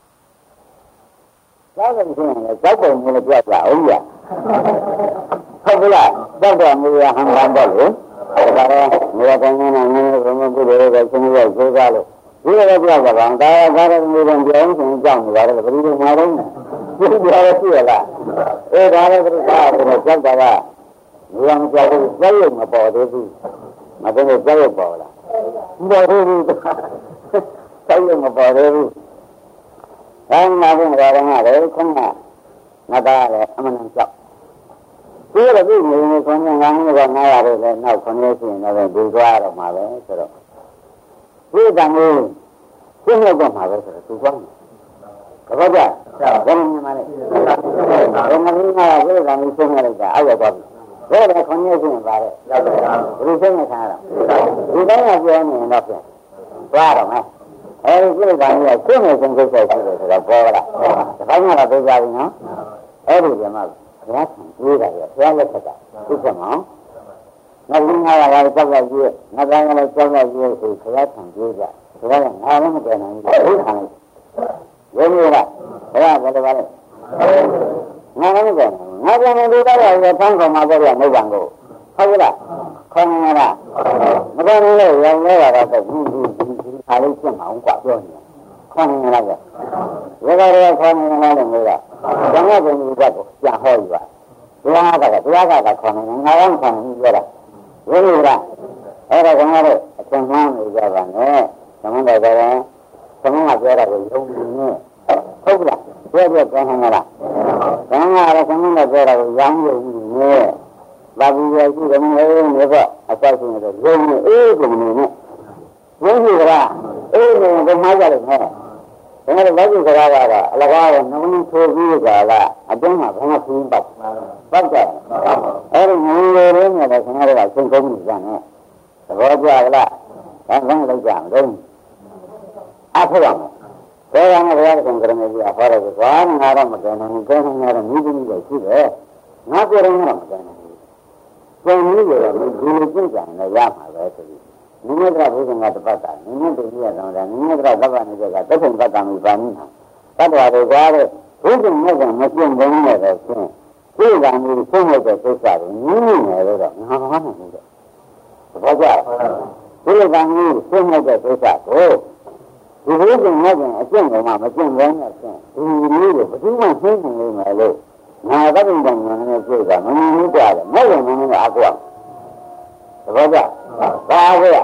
ကြောက်တယ်ဆိုရင်လည်းကြောက်တယ်မျိုးလည်းပြောပြအောင်ရဟုတ်ကလားကြောက်တယ်မျိုးရဟန်ပန်းတော့လေဒါတော့မြေတိုင်းနဲ့ငင်းဘုံကုသိုလ်တွေဆင်းရဲကျိုးစားလို့ဒီလိုပြောကြပါအောင်ဒါဒါတော့မျိုးတိုင်းပြောင်းဆိုရင်ကြောက်နေတာလည်းဘယ်လိုမှမတော့ဘူးဒီပြောရရှိရလားအဲဒါလည်းသူကကြောက်တာကမြေအောင်ကြောက်လို့ကြောက်ရမပေါ်သေးဘူးမပေါ်လို့ကြောက်ရပေါ်လားမပေါ်ဘူးကြောက်ရမပေါ်သေးဘူးအဲမှာဘုရားကလည်းခုနကငါသားလည်းအမှန်တန်ကြောက်ဒီလိုပြီးနေနေခွန်ကြီးငါးမျိုးကငါးရတယ်လည်းနောက်ခွန်ကြီးရှင်လည်းဒီသွားတော့မှာပဲဆိုတော့ဒီကံကိုရှင်းလို့တော့မှာပဲဆိုတော့သူသွားတယ်ဘာကြဘယ်မှာလဲဘယ်မှာလဲဒီကံကိုရှင်းလိုက်တာအောက်ရောက်သွားပြီဘယ်လိုခွန်ကြီးရှင်ပါလဲဘယ်လိုရှင်းနေထားတာဒီတိုင်းကပြောနေတော့ပြန်သွားတော့မယ်အဲဒီကိလေသာကြီးကရှင်းနေဆုံးကိစ္စရှိတယ်ဆိုတော့ပေါ်လာ။ဒါမှမဟုတ်သိကြပြီနော်။အဲဒီကမှဘုရားဆံပြေးတာရဘုရားလက်ထက်ကသိချက်မောင်။ငါလူငါရတာကြောက်ရကြီးငါသားကလည်းကြောက်ရကြီးဆိုဘုရားဆံပြေးကြ။ဘုရားကငါလည်းမကြနိုင်ဘူး။ဘုရားရုံးရတာဘုရားကလည်းပါလေ။ငါလည်းမကြနိုင်ဘူး။ငါပြန်နေလို့တော့ရဖမ်းခေါ်မှာပေါ့ရနိဗ္ဗာန်ကိုဟုတ်လား။ခေါင်းရတာမတော်ဘူးလေရောင်းလဲတာတော့ဘူးဘူးအားလုံးပြတ်မအောင်กว่าပြောနေခေါင်းနေလားကြရေကားရေခေါင်းနေလားလို့ပြောတာဘယ်နဲ့ဘယ်လိုကကိုပြန်ဟောယူပါတရားကတရားကကခေါင်းနေငါရောခေါင်းနေပြောတာဝိရိယအဲ့ဒါကငါတို့အကျဉ်းမှန်းနေကြပါနဲ့သမန်တော်ကလည်းသမန်ကပြောတာကိုယုံကြည်နေဟုတ်လားပြောပြောကောင်းဟန်လားဘယ်မှာလဲသမန်ကပြောတာကိုရောင်းယုံကြည်နေဘာဘူးရရှိတယ်မဟုတ်ဘူးပေါ့အသက်ရှင်နေတော့ယုံနေအေးကုန်နေနဲ့ဝိသုဒ္ဓအေးနေဘယ်မှာကြတယ်ဟဲ့ဒါနဲ့ဝိသုဒ္ဓကတော့အလကားကနှလုံးထိုးပြီးကြလားအကျဉ်းမှာဘယ်မှာဖူးပတ်ပတ်ကြအဲ့ဒီငွေတွေနဲ့လည်းခင်ဗျားတို့ကရှင်းကုန်ပြီကြနဲ့သဘောကျလားဒါကလည်းလောက်ကြအောင်အဖေရမယ်ဘယ်ရမလဲဘုရားကံကြရမယ်ကြီးအဖေရကဘာငါတော့မကဲနိုင်ဘူးကဲနိုင်ရတော့မိသမီးတွေရှိတယ်ငါကိုယ်ရင်တော့မကဲနိုင်ဘူးကျန်ကြီးတွေတော့ဒီလိုကြည့်ကြတယ်ရမှာပဲဆိုပြီးနိမိတ်ကဘုရားကတပတ်တာနိမိတ်တည်းရတော့တယ်နိမိတ်ကသဗ္ဗနေတဲ့ကသစ္စာပတ်တာမျိုးပါနေမှာတတ်တော်တွေကားတဲ့ဘုရားမြတ်ကမပြည့်ဘုံနဲ့ပဲရှင်းဒီကံမျိုးဆုံးရတဲ့သိစ္စာကိုနင်းနေတယ်တော့ငါမမှန်ဘူးတဲ့ဘာကြောင့်ဒီကံမျိုးဆုံးရတဲ့သိစ္စာကိုဒီဘုရားမြတ်ကအကျင့်ကမှမကျင့်ဘဲနဲ့ရှင်းဒီမျိုးကိုဘယ်သူမှရှင်းနေမယ်လို့ငါသဗ္ဗညဉာဏ်နဲ့ပြည့်တာမမြင်ဘူးကြတယ်မဲ့ရင်မင်းကအကွာသဘောကျဘာအကွာ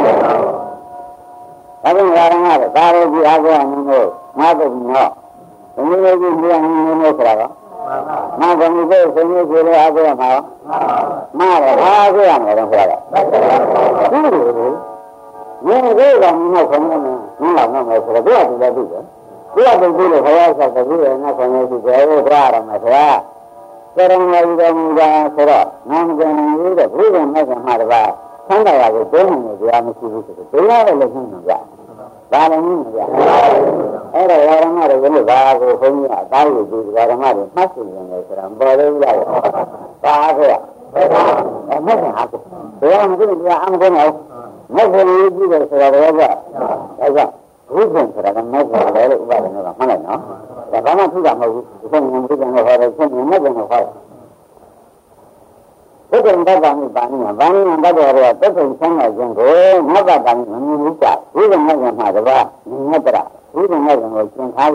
ဒါပေမဲ့ငါကလည်းဒါရောဒီအကွာနင်းလို့ငါတို့နော်ဘယ်လိုကြီးမြန်နင်းလို့ဆိုတာကငါကမြည်တဲ့ဆင်းရဲကြတဲ့အကွာမှာမှားတယ်ဘာအကွာမယ်တော့ဆိုတာကဒီလိုမင်းတို့ကမင်းကခေါင်းနဲ့မင်းလာမှာဆိုတော့ဘယ်သူလဲသိတယ်ဘုရားတုံးလို့ဘုရားဆောက်တဲ့ရဲ့ငါခေါင်းရဲ့ဒီဘယ်လိုကြရမှာဘုရားကရဏမယူတော်မူတာဆိုတော့နာမကံယူတဲ့ဘုရားမြတ်ကမှာတပါးဆန်းတော်ကိုတုံးနေကြရမရှိဘူးဆိုတော့ဘုရားလည်းလည်းရှင်းနေကြဘာလည်းရှင်းနေကြအဲ့တော့ဝါရမတွေကလည်းဘာကိုဘုန်းကြီးအသားကိုဒီဝါရမတွေမှတ်စုနေတယ်ဆိုတာပေါ်လို့ရပါဘာဆိုရအမကအားကိုဘုရားမကြည့်ဘူးအမကောင်းအောင်မဟုတ်ဘူးကြည့်တယ်ဆိုတော့ဘာကဒါကဘုရားဆိုတာကမဟုတ်ဘူးလေဥပဒေကမှန်တယ်နော်ဒါဘာမှထူတာမဟုတ်ဘူးဒီကနေ့ဘုရားကဟောတယ်ဆက်နေမှလည်းဟောတယ်ဘုရားတတ်တာမျိုးပါနေမှာဘာလို့တတ်တော်ရတက်ဆုံဆန်းလာခြင်းကိုမတ်တာတာမမြင်ဘူးကြဘုရားမြတ်ကမှာတပါးမြတ်တရဘုရားမြတ်ကကိုသင်ထားလို့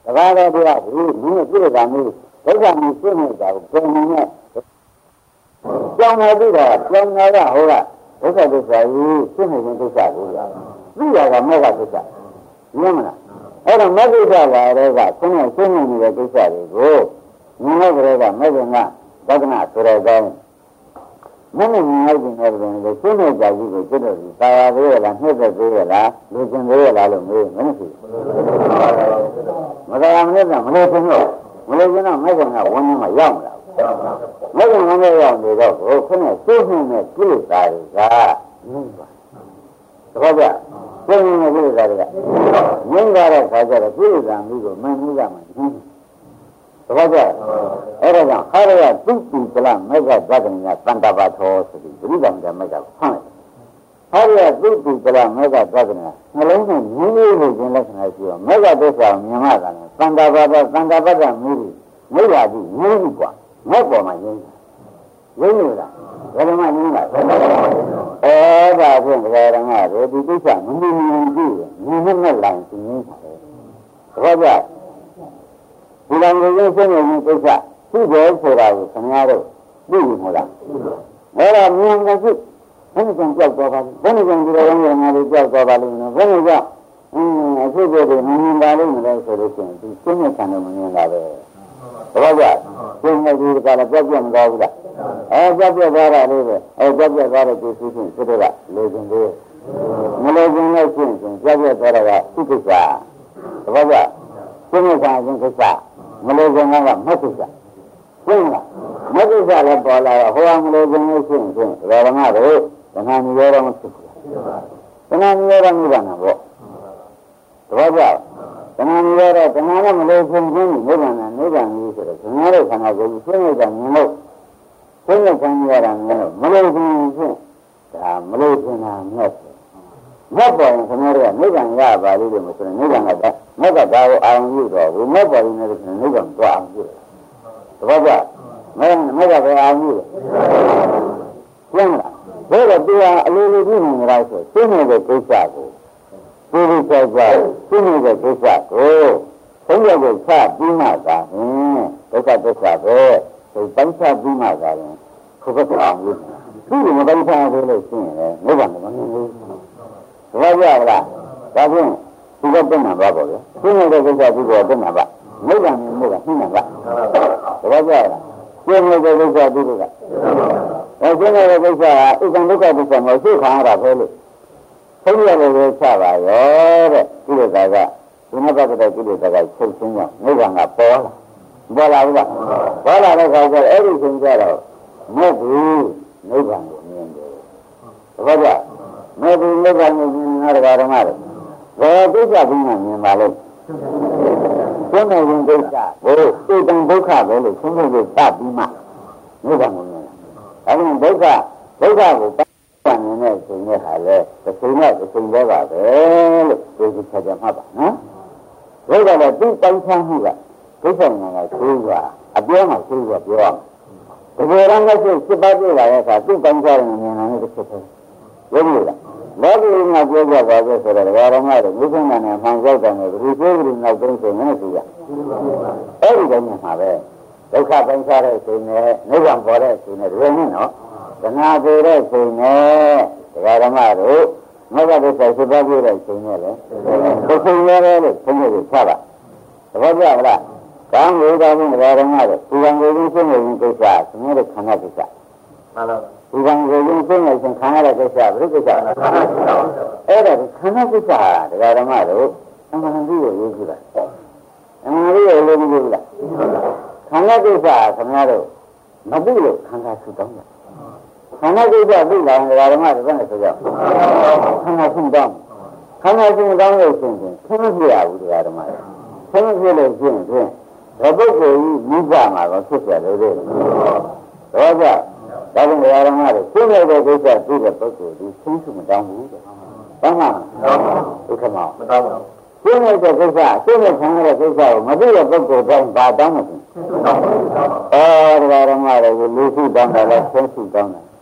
ဘာသာတရားဒီနည်းပြည့်တာမျိုးဒုက္ခမျိုးရှင်းနေတာကိုပြန်နေနဲ့ကြောင်းနေပြီတော့ကြောင်းနေရဟောလားဒုက္ခဒုက္ခကြီးရှင်းနေတဲ့ဒုက္ခကိုရသိရတာမေဃဒုက္ခမြင်မလားအဲ့တော့မေဃဒုက္ခလာတဲ့ကရှင်းနေရှင်းနေတဲ့ဒုက္ခတွေကိုမြင်တဲ့ကလေးကမေဃကသဒ္ဒနာဆိုတဲ့ကောင်းမင်းနဲ့မြင်လိုက်တဲ့နေရာတွေရှင်းနေကြကြီးကိုကျွတ်လို့ဒီသာယာသေးရလားနှိမ့်သက်သေးရလားလူကျင်သေးရလားလို့မေးမင်းသိမတရားမလို့ကမလို့ချင်းတော့မလို့ချင်းတော့မေဃကဝန်းထဲမှာရောက်မလာဘူးမေဃကဝန်းထဲရောက်နေတော့ကိုခနဲ့ရှင်းနေတဲ့ကိလေသာတွေကမြင်ပါတခါကျရှင်းနေတဲ့ကိလေသာတွေကမြင်ကြတဲ့ခါကျတော့ကိလေသာမျိုးကိုမင်းမျိုးကမှရှင်းတခါကျအဲ့ဒါကြောင့်ဟာရယသုတိကလမေဃသဒ္ဒနာတန်တပါသောဆိုပြီးဘုရားကမေဃကိုဖမ်းလိုက်ဟာရယသုတိကလမေဃသဒ္ဒနာနှလုံးသွင်းမြင်းလေးကိုခြင်းလက္ခဏာရှိတော့မေဃသစ္စာမြင်မှသာလေတန်တပါသောတန်တပါဒမူကြီးမေဃကြီးမြင်းကြီးกว่าမောပေါ်မှာရင်းရင်းနေတာဘယ်လိုမှရင်းတာအဲဒါဖြင့်ဒကာရငါတို့ဒီကိစ္စမမြင်မြင်ကြည့်မြင်မဲ့လိုက်သိနေပါတယ်တခါကျဒီလိုမျိုးရှင်းနေတဲ့ကိစ္စသူ့ဘောဆိုတာကိုခင်ဗျားတို့သိပြီမို့လားအဲ့ဒါမြင်တဲ့ဖြစ်ဘယ်နဲ့ကြောက်သွားပါလဲဘယ်နဲ့ကြောင့်ဒီလိုမျိုးငါတို့ကြောက်သွားပါလိမ့်မယ်ဘယ်နဲ့ကြောင့်အင်းအဖြစ်တွေမမြင်ပါလိမ့်မယ်ဆိုလို့ရှိရင်ဒီရှင်းတဲ့ဆံတော့မမြင်တာပဲဘာကြောင့်ရှင်းတဲ့ဒီကလည်းကြောက်ကြမသွားဘူးလားအဲကြောက်ကြသွားတာလေးပဲအဲကြောက်ကြသွားတဲ့ဒီသူချင်းစစ်တော့လေခြင်းသေးမလေခြင်းနဲ့ရှင်းခြင်းကြောက်ကြသွားတာကသူ့ကိစ္စဘာကြောင့်ရှင်းတဲ့ဆံခြင်းကိစ္စမလို့ကငါကမတ်ကိစ္စရှင်းလားမတ်ကိစ္စလည်းပေါ်လာတော့ဟောမလို့ကငါရှင်းရှင်းဒါကငါတို့တဏှာမျိုးရောမဖြစ်ဘူးတဏှာမျိုးရောမျိုးပါနာပေါ့တပည့်ကြောင့်တဏှာမျိုးရောတဏှာနဲ့မလို့ရှင်းရှင်းနိဗ္ဗာန်နဲ့နိဗ္ဗာန်ကြီးဆိုတော့ခဏတို့ခန္ဓာကိုယ်ကြီးရှင်းလိုက်တာမြင်လို့ရှင်းတဲ့ခံရတာမြင်လို့မလို့ရှင်းရှင်းဒါမလို့ရှင်းတာမြတ်မတ်ပေါ်ရင်ခဏတို့ကနိဗ္ဗာန်ရပါလိမ့်လို့မဆိုရင်နိဗ္ဗာန်ကတည်းကမက်ကဒါကိုအာရုံပြုတော့ဘူးမက်ပေါ်ရင်းနဲ့ဆိုနိဗ္ဗာန်သွားအောင်ပြုတယ်တပည့်ကမက်မက်ကပဲအာရုံပြုတယ်ကျင်းလားဘယ်တော့တရားအလိုလိုပြုနေကြဆိုရှင်းနေတဲ့ကိစ္စကိုပြည့်ပြည့်ကြကြရှင်းနေတဲ့ကိစ္စကိုသုံးရကိုချပြီးမှသာဟင်းဒုက္ခဒုက္ခပဲဒီပိုင်းချပြီးမှသာရင်ခုဘက်အောင်လို့သူ့ကိုမပိုင်းချသေးလို့ရှင်းရင်နိဗ္ဗာန်မမြင်ဘူးတပည့်ကြလားဒါဖြင့်ဒီကပြမှာပါပေါ့ဗျာရှင်းနေတဲ့ကိစ္စဒီကပြမှာပါနိဗ္ဗာန်မြင်မှုကရှင်းမှာပါတပည့်ကြလားရှင်းနေတဲ့ကိစ္စဒီကအဲရှင်းနေတဲ့ကိစ္စကဥက္ကံဒုက္ခဒုက္ခမှာရှင်းခံရတာပဲလို့ဘုရားလည်းပဲချပါရောတဲ့ဒီလိုကကဒီမှာပတ်တဲ့ဒီလိုကကချုပ်ချင်းကြောင့်နိဗ္ဗာန်ကပေါ်လာပေါ်လာဘူးလားပေါ်လာတဲ့ခါကျအဲ့ဒီချိန်ကျတော့မဟုတ်ဘူးနိဗ္ဗာန်ကိုမြင်တယ်တပည့်ကြမဟုတ်ဘူးနိဗ္ဗာန်ကိုမြင်တာဓမ္မတွေဘယ်ဒုက္ခဘုရားမြင်ပါလဲဘယ်နဲ့ရင်ဒုက္ခဘို့စိတ်တန်ဒုက္ခပဲလို့ဆုံးဖြတ်ပြီးသတ်ပြီးမှနိဗ္ဗာန်ကိုမြင်တာအဲဒါဒုက္ခဒုက္ခကိုပတ်နေတဲ့ချိန်နဲ့ဟာလဲတစ်ချိန်နဲ့တစ်ချိန်တော့ပါပဲလို့ဒီလိုချက်ချက်မှတ်ပါနော်ဒုက္ခလည်းသူ့တိုင်းချမ်းမှုကဒုက္ခငါကသိးပါအပြောမှသိးပါပြောရမယ်တကယ်တော့လက်ရှိစစ်ပါပြလာတဲ့အခါသူ့တိုင်းချမ်းနေနေတယ်တစ်ချက်ပဲရုပ်ရည်လားလောကီငါပြောကြပါပဲဆိုတော့ဒကာရမတို့ဘုရားနဲ့မှန်ရောက်တယ်လို့ဒီပြောကြည့်နောက်သုံးဆိုနေစီရအဲ့ဒီတိုင်းမှာပဲဒုက္ခပိုင်းခြားတဲ့ချိန်နဲ့နိဗ္ဗာန်ပေါ်တဲ့ချိန်နဲ့ဒီလိုနဲ့နော်တဏှာပေတဲ့ချိန်နဲ့ဒကာရမတို့မေဃဒုက္ခစစ်ပါပြတဲ့ချိန်နဲ့လေဒီချိန်ရဲလို့ဆုံးဖြတ်ချပါသဘောကျလားကောင်းလို့တော်ဘုရားရမတို့ဒီကံကိုသိဆုံးနေတဲ့ကိစ္စသင်ရဲ့ခန္ဓာကိစ္စမှန်ပါဒီကံကိုသိဆုံးနေခြင်းခံရတဲ့ကိစ္စဘယ်ကိစ္စအဲ့ဒါခန္ဓာကိစ္စဒကာရမတို့အမှန်တရားကိုရေးကြည့်ပါအမှန်တရားကိုရေးကြည့်လားခန္ဓာကိစ္စခင်ဗျားတို့မသိလို့ခန္ဓာဆူတောင်းတာခန္ဓာကိစ္စသိလာရင်ဒကာရမတို့ဘယ်နဲ့ဆိုကြခန္ဓာဆူတောင်းခန္ဓာဆူတောင်းလို့ရှိရင်ဆင်းမဖြစ်ရဘူးဒကာရမတို့ဆင်းမဖြစ်လို့ရှိရင်ဖြင့်ဘယ်ပုဂ္ဂိုလ်ကြီးမိဘမှာတော့ဖြစ်ရလို့တဲ့တော့ကြဒါကြောင့်ဒကာရမတို့ရှင်းတဲ့ကိစ္စသိတဲ့ပုဂ္ဂိုလ်ဒီဆင်းစုမတောင်းဘူးတဲ့တောင်းမှာဒုက္ခမှာမတောင်းပါဘူးရှင်းတဲ့ကိစ္စရှင်းတဲ့ခံရတဲ့ကိစ္စကိုမသိတဲ့ပုဂ္ဂိုလ်တိုင်းဘာတောင်းမလဲအော်ဒကာရမတို့လူစုတောင်းတယ်လဲဆင်းစုတောင်းတယ်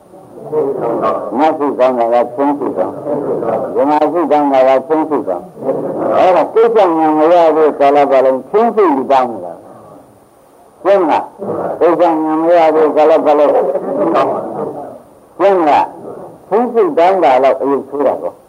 နတ်စုကောင်းတာကချင်းစုကောင်းဇမာစုကောင်းတာကချင်းစုကောင်းအဲ့ဒါကိစ္စဉာဏ်မရဘူးကာလပတ်လုံးချင်းစုယူတောင်းနေတာကျင်းလားကိစ္စဉာဏ်မရဘူးကာလပတ်လုံးကျင်းလားချင်းစုတောင်းတာတော့အယုဆိုးတာကော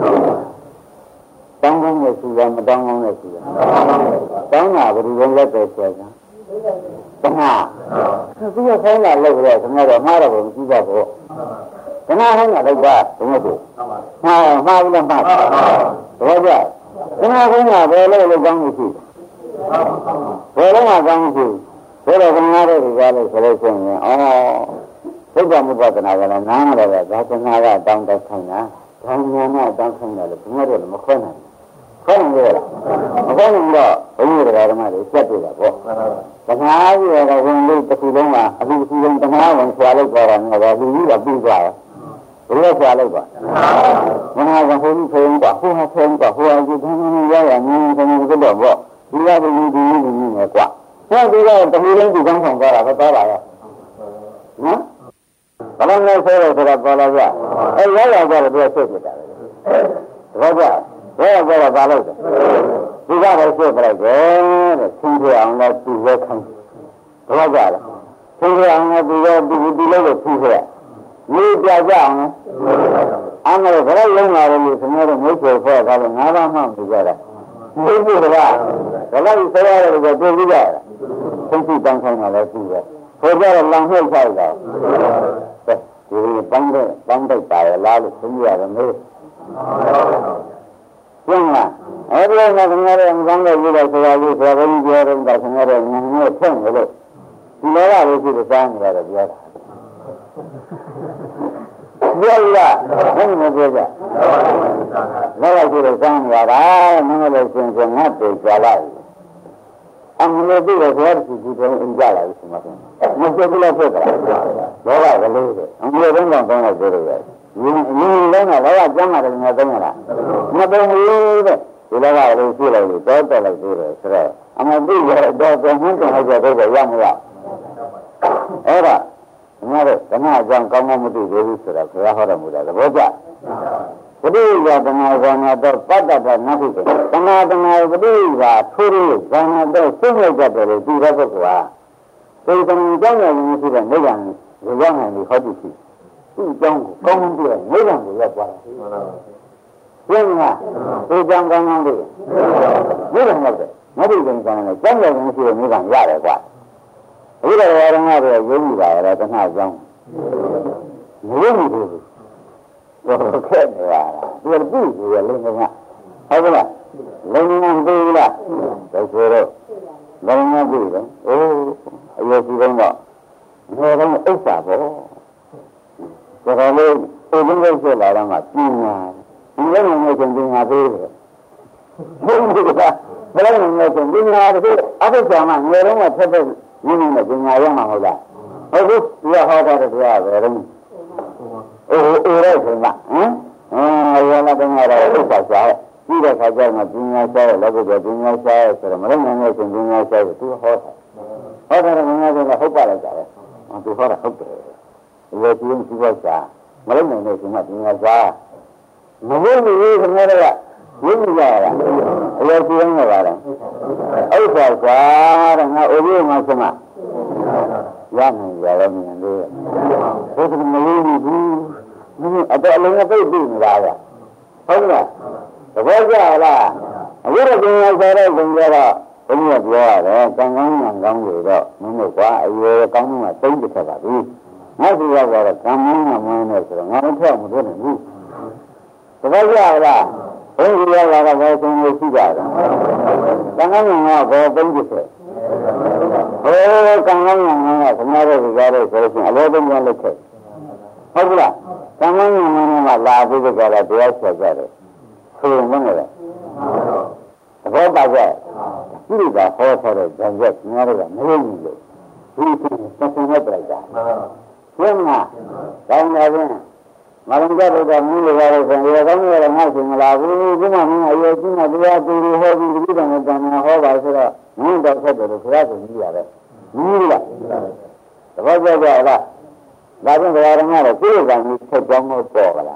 တောင်းကောင်းနဲ့စုရမတောင်းကောင်းနဲ့စုရတောင်းတာဘယ်လိုလဲလက်ပဲဆွဲတာတဏှာသူကဆောင်းလာလောက်ကြတယ်ခင်ဗျားတော့မှားတော့မရှိပါဘူးတဏှာဟောင်းလာလောက်တာဘယ်လိုလဲမှားမှားဘူးလားမှားတော့ကြတဏှာဟောင်းလာဘယ်လိုလဲကောင်းမှုရှိဘယ်လိုမှကောင်းမှုရှိဘယ်လိုခင်ဗျားတို့ကလည်းဆိုလို့ရှိရင်အော်ဘုရားမုပ္ပဒနာကလည်းနားမလဲပဲဒါတဏှာကတောင်းတခိုင်းတာဘာညာနဲ့တောင်းခိုင်းတယ်လို့ခင်ဗျားတို့လည်းမခွဲနိုင်ဘူးခွဲနိုင်ရလားမခွဲနိုင်တော့ဘုရားဓမ္မတွေစက်ပြတာပေါ့တဏှာကြီးရတဲ့ဝင်လို့တစ်ခုလုံးကအခုတစ်ခုလုံးတဏှာဝင်ဆရာလိုက်ကြတာနဲ့ပဲလူကြီးကပြီးသွားတယ်ဘယ်လိုဆရာလိုက်ပါမနာကဘုန်းကြီးဖေးကဟိုဟာဖေးကဟိုဟာဒီကနေ့ရရမြင်တယ်ကတော့ပေါ့ဒီကဒီဒီဒီဒီနဲ့ကွာဟောဒီကတမီးလုံးဒီကောင်းဆောင်ကြတာပဲတော်ပါရဲ့နော်ဘယ်လိုလဲဆိုတော့ဆိုတာပေါ်လာကြအဲရရကြတော့သူဆက်ဖြစ်တာပဲတပည့်ကြရရကြတော့ပါလို့ဒီကလည်းဆွဲပြလိုက်တယ်တဲ့သင်ပြအောင်လည်းသူပဲခိုင်းတော့ကြလားသင်ပြအောင်လည်းသူပဲဒီဒီလေးကိုသူခဲ့မြေပြကြအောင်အမှန်တော့ဘယ်လိုလုံးလာတယ်လို့ခင်ဗျားတို့မိတ်ဆွေဖွဲ့တာလည်းငါးပါးမှမကြတာသိပြီကဘယ်လိုဆွဲရတယ်လို့ပြောပြီးကြတာသင်္ခိတန်းခိုင်းတာလည်းသူပဲခေါ်ကြတော့လောင်နှိပ်ဆိုင်တာဒီပန်းတဲ့ပန်းတဲ့ပါရလားလို့သိရတယ်မေးကျင်းလားအဲ့ဒီမှာခင်ဗျားတို့ငန်းတဲ့ရေးတဲ့ဆရာကြီးဆရာကြီးပြောတဲ့ကခင်ဗျားတို့ငန်းနဲ့ဖွင့်လို့ဒီလောကလေးရှိတဲ့စားနေရတယ်ပြောတာပြောရဘယ်လိုပြောကြလောကရှိတဲ့စားနေရတာမင်းလည်းရှင်ရှင်ငတ်တယ်ကြာလိုက်အမှန်လို့ဒီလိုဆိုသူဒီတော့အင်ကြလာပြီဆိုမှမစက်ဘူးလားဖြစ်တာလောကကလေးတဲ့အမှန်တော့ကောင်းတော့ပြောရတယ်ဒီအင်းလုံးကလောကကျမ်းပါတယ်ငါသုံးရလားမသုံးဘူးတဲ့ဒီလောကလေးရှိလိုက်လို့တောတက်လိုက်သေးတယ်ဆိုတော့အမှန်သိရတော့ပြန်မှန်းတယ်ဟုတ်ကြတော့ရမရအဲ့ဒါငါတို့ဓမ္မအကြောင်းကောင်းမှမသိသေးဘူးဆိုတော့ဘုရားဟောတော်မူတာသဘောကျပဋိယသနာဇာနာတော့ပတ္တတနာဟုတယ်သနာတနာပဋိယထိုးရဇာနာတော့စိတ်လိုက်ကြတယ်လို့ဒီဘက်ကွာစိတ်တမန်ကြောင့်ရရင်ရှိတဲ့နိဗ္ဗာန်ကိုရောက်နိုင်ပြီဟောကြည့်ရှိဒီအကြောင်းကိုကောင်းကောင်းပြောနိဗ္ဗာန်ကိုရောက်သွားတယ်ရှင်းလားဒီအကြောင်းကောင်းကောင်းပြောနိဗ္ဗာန်ရောက်တယ်မဟုတ်ဘူးကောင်းတယ်ကြောင်းရရင်ရှိတဲ့နိဗ္ဗာန်ရတယ်ကွာအခုတော့ရဟန်းကတော့ယုံကြည်ပါရဲ့တဏှာကြောင်းမယုံကြည်ဘူးတော့ခက်နေပါလားဒီလိုပြီးရလိမ့်မယ်ကဟုတ်ကဲ့လုံငန်းပြီးလားဒါဆိုတော့လုံငန်းပြီးတယ်အိုးအရေးကြီးဆုံးတော့ငယ်တော့ဥစ္စာပေါ့ဒါကလေးအိမ်လုံးဆက်လာတော့မှပြင်ညာဒီလိုမျိုးချင်းပြင်ညာသေးတယ်ဘုန်းကြီးကဘယ်လိုမျိုးချင်းပြင်ညာတည်းအဘိဓမ္မာငယ်တော့မှဖက်ဖက်ရင်းနေတဲ့ပြင်ညာရမှာမဟုတ်လားဟုတ်ဘူးဒီဟောတာတရားပဲတော့အိုးအိုးရဲဆိုမှဟမ်အဲရလာတော့တော့ဥစ္စာရှားပြီးတဲ့ခါကျမှပညာရှားရလည်းကိုပညာရှားရဆိုတော့မလုံးနိုင်တဲ့ပညာရှားရသူဟောတာဟောတာကငါကလည်းဟုတ်ပါလိုက်ကြတယ်သူဟောတာဟုတ်တယ်လေပြင်းစီးပွားရှားမလုံးနိုင်တဲ့ပညာပညာရှားမဟုတ်ဘူးခင်ဗျားတို့ကဝိညာဉ်ရတာအရေးကြီးနေပါလားဥစ္စာရှားတဲ့ငါအိုးကြီးမှစမရနိုင်ကြတော့မြင်သေးတယ်ဘုရားမလို့ဘူးမင်းအတော်လုံးနဲ့ပြည့်ပြီးနေတာကဟုတ်လားသဘောကျလားအခုတော့ကျင်ရဆိုတော့ကျင်ရတော့ဘုရားပြောရတယ်ကံကောင်းညာကောင်းတွေတော့မင်းတို့ကအရွယ်ကောင်းမှသုံးတစ်ချက်ပါပြီငါ့စီရောက်တော့ကံကောင်းညာမင်းနဲ့ဆိုတော့ငါတို့ထွက်မလို့နေဘူးသဘောကျလားဘုရားရောက်တော့ဘယ်ဆုံးလို့ရှိကြတယ်ကံကောင်းညာကဘောသုံးတစ်ချက်ဟိုကံကောင်းညာကခင်ဗျားတို့ကြားတဲ့ဆိုရင်အလောသုံးများလက်ခဲ့ဟုတ်ကလားကံကောင်းညာကလာပြီးကြတော့တရားဆက်ကြတယ်ဆိုရင်မင်းလည်းသဘောပါကြဒီလိုကဟောထားတဲ့ဇံရက်များတွေကမဟုတ်ဘူးလို့ဒီလိုသက်သက်နဲ့ပြလိုက်တာရှင်းမလားကောင်းတယ်ဗျမရံကြတော့ကမင်းလိုပါလို့ဆိုရင်ကောင်းရတဲ့ငါ့ရှင်မလားဘူးဒီမှာမင်းအရေးကြီးမှတရားသူတွေဟောပြီးဒီလိုနဲ့တန်ခါဟောပါဆိုတော့မင်းတော့ဆက်တယ်လို့ခရားကိုကြီးရတယ်ကြီးလားသဘောကျကြလားဒါကြောင့်ဘုရားဓမ္မတော့ကိလေသာမျိုးဆက်ကြောင်းမပေါ်ကြလား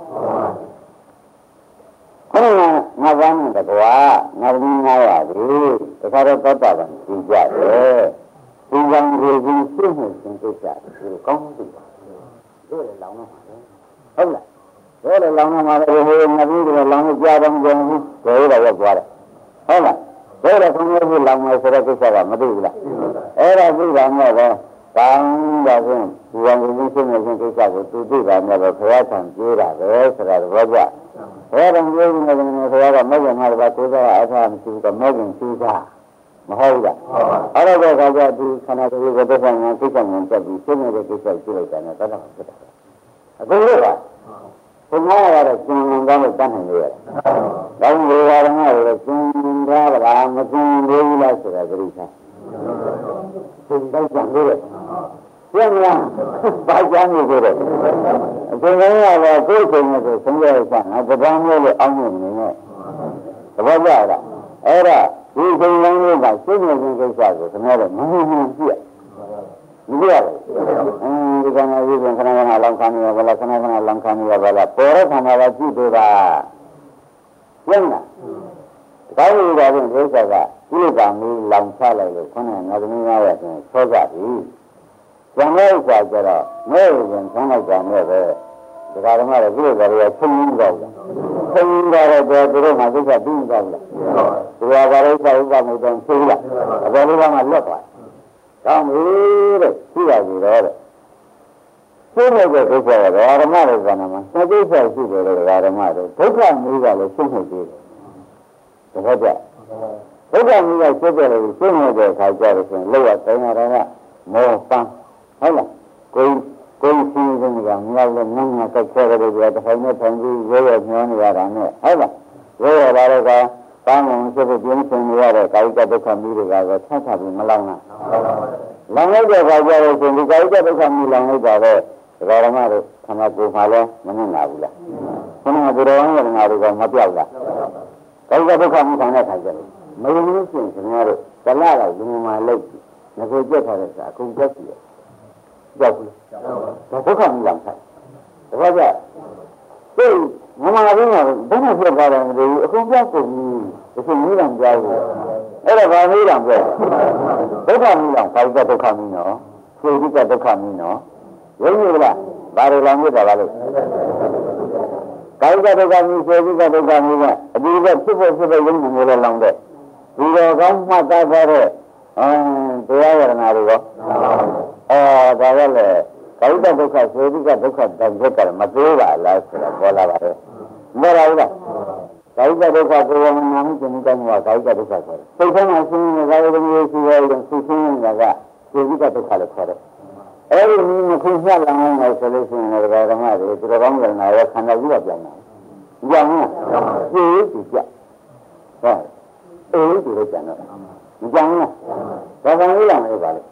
ခဏငါးပါးနဲ့တကွာငါးပါးငါးရပြီတခါတော့သတ္တဗံကြည့်ကြတယ်ဒီကံကိုကြီးရှင်းနေခြင်းကိစ္စဒီကောင်းပြီတို့လည်းလောင်းတော့မှာလေဟုတ်လားတို့လည်းလောင်းတော့မှာလေဟိုငါပြီးတော့လောင်းလို့ကြားတော့ကြဘူးဘယ်လိုရောက်သွားတယ်ဟုတ်လားတို့လည်းခေါင်းလေးလောင်းမယ်ဆိုတဲ့ကိစ္စကမသိဘူးလားအဲ့ဒါသိတာမျိုးပဲကောင်းပါချင်းဒီကံကိုကြီးရှင်းနေခြင်းကိစ္စကိုသူသိတာမျိုးပဲဘုရားဆံပြေးတာပဲဆိုတာသဘောကျဘယ်တော့ပြောနေတယ်ဘုရားကမဟုတ်ရင်ငါတို့ကကိုယ်ကအထာမရှိဘူးကမဟုတ်ရင်သိတာမဟုတ်လားအဲ့တော့ခါကျဒီခန္ဓာကိုယ်ကိုသက်ဆိုင်ရာကိစ္စမှတက်ပြီးရှင်းနေတဲ့ကိစ္စကြည့်လိုက်တာနဲ့တတ်တာဖြစ်တာအခုလို့ပါဘုရားကတော့ကျင်ဝင်သွားလို့တတ်နိုင်လို့ရတယ်။ဒါကြောင့်ဒီဟာကလည်းကျင်သွားတာမကျင်ဘူးလားဆိုတာကြည့်ထား။ကျင်တော့ကျန်လို့ရတယ်။ကျင်လားဘာကျန်လို့ဆိုတော့အကျင်ကတော့ကိုယ်ချိန်နဲ့ဆိုဆုံးရတဲ့ဆန်းငါတပန်းမျိုးလို့အောင်းနေနေနဲ့သဘောကျလား။အဲ့ဒါဒီချိန်လုံးလေးကရှင်းနေခြင်းကိစ္စကိုခင်ဗျားတို့မမှုမှုကြည့်မကြည့်ရဘူးအင်းဒီကနေ့ဒီကခဏခဏလောင်ခံနေရပါလားခဏခဏလောင်ခံနေရပါလားပေါ်ရခန္ဓာကကြည့်သေးတာကျင်းလားဒါကြီးဒါဖြင့်ဒိဋ္ဌကကိလေသာမီးလောင်ချလိုက်လို့ခဏငါသမီးများရဲ့ဆိုဆောကြပြီကျန်တဲ့ဥစ္စာကျတော့မဲ့ရင်ဆန်းလိုက်ကြမယ်ပဲဒါကဓမ္မရဲ့ကိလေသာတွေကချင်းင်းတော့တယ်ချင်းင်းတော့တော့သူတို့မှသိချပြီးတော့လားဒီဟာကလည်းဥပ္ပမှုတော့သိလားအပေါ်လေးကမှလွတ်သွားကောင်းပြီတဲ့ရှိပါပြီတော့တဲ့ရှင်းတဲ့ကိစ္စကတော့ဓမ္မရဲ့ဇာနာမှာသတိဆက်ရှိတယ်လို့ဓမ္မတို့ဒုက္ခမျိုးကလည်းရှင်းနေသေးတယ်တခါကျဒုက္ခမျိုးကရှင်းတယ်လို့ရှင်းနေတဲ့အခါကျတော့ဆိုရင်လောက်ရတိုင်းရတာကမောပန်းဟုတ်လားကိုယ်ကိုယ်ရှင်းနေတာမြောက်လည်းငန်းငါတက်ခဲတယ်လို့ပြောတစ်ခိုင်နဲ့ထိုင်ပြီးရိုးရညွှန်းနေရတာနဲ့ဟုတ်လားရိုးရတာတော့ကကောင်းအောင်ဆက်ပြီးပြင်းထန်နေရတဲ့ကာယကဒုက္ခမျိုးတွေကလည်းဆက်ဆက်ပြီးမလောင်လားလောင်လိုက်တဲ့အခါကျတော့ဆိုဒီကာယကဒုက္ခမျိုးလောင်လိုက်တာတော့ဒကာဓမ္မတို့ခန္ဓာကိုယ်မှာလည်းမနှံ့လာဘူးလားခန္ဓာကိုယ်တော်ရဲ့ငါတို့ကမပြောက်လားကာယကဒုက္ခမျိုးခံတဲ့အခါကျတော့မယုံလို့ရှိရင်ခင်ဗျားတို့တလားတော့ဒီမှာလိုက်ငါကိုကြက်ထားတဲ့စာအကုန်ကြက်စီရကြောက်ဘူးဒါဒုက္ခမျိုးလောင်ဆိုင်တခါကျသိမမရင်းကဘယ်နဲ့ဖြစ်သွားတယ်မသိဘူးအကုန်ပြောက်ကုန်ပြီဒီလိုမျိုးတောင်ပြောက်ဘူးအဲ့ဒါဘာမျိုးတောင်ပြောက်ဒုက္ခမျိုးတောင်ကာယကဒုက္ခမျိုးနော်သေတိကဒုက္ခမျိုးနော်ရင်းရလားဘာတွေလောင်နေတာပါလို့ကာယကဒုက္ခမျိုးသေတိကဒုက္ခမျိုးကအဒီကဖြစ်ဖို့ဖြစ်ဖို့ရင်းနေလို့လောင်တဲ့ဒီတော့ကောင်းမှတ်သားထားတဲ့အင်းတရားရဏတွေရောအော်ဒါကလည်းကာယကဒုက္ခသေတိကဒုက္ခတန်ကြတယ်မသေးပါလားဆိုတာပေါ်လာပါတယ်မရဘူးလားကာယကဒုက္ခကိုယ်ဝနာမှုကျင်တဲ့မှာကာယကဒုက္ခခေါ်တယ်စိတ်ထဲမှာဆင်းရဲကာယကမျိုးရှိရရင်ဆင်းရဲတာကသေတိကဒုက္ခလို့ခေါ်တယ်အဲ့ဒီနည်းခုညှက်လာနိုင်ဆိုလို့ရှိရင်လည်းဓမ္မတွေသူတော်ကောင်းကြနာရခန္ဓာကြီးကပြန်လာကြောင်လားသိသိကြဟုတ်အေးဒီလိုကြံတော့မကြောင်လားဘာသာလေးလာမယ်ပါလေ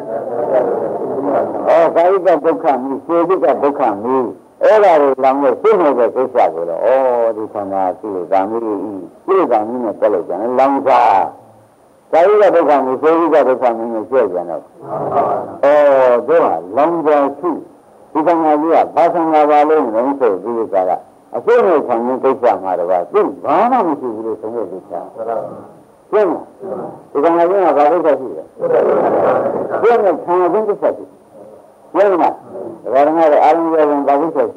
အော်ကာယကဒုက္ခမျိုးသေတိကဒုက္ခမျိုးအဲ့ဒါကိုလောင်လို့ရှင်းနေတဲ့ကိစ္စကိုတော့ဩဒီခန္ဓာကိလေသာမျိုးဤကိလေသာမျိုးနဲ့တက်လိုက်ကြတယ်လောင်စားကာယကဒုက္ခမျိုးသေတိကဒုက္ခမျိုးနဲ့ရှင်းကြတယ်ဩတို့ကလောင်စားရှိဒီခန္ဓာကြီးကဘာသံဃာပါလို့မဆိုပြီးကြတာအစိမ့်နဲ့ခံရင်းကိစ္စမှာတော့သူဘာမှမရှိဘူးလို့သုံးဖို့ကိစ္စရှင်းလားဒီခန္ဓာကြီးကဘာဒုက္ခရှိလဲရှင်းတဲ့ခံရင်းကိစ္စရှိရှင်းလားဒါကလည်းအာရုံရဲ့ဘာလို့ဆို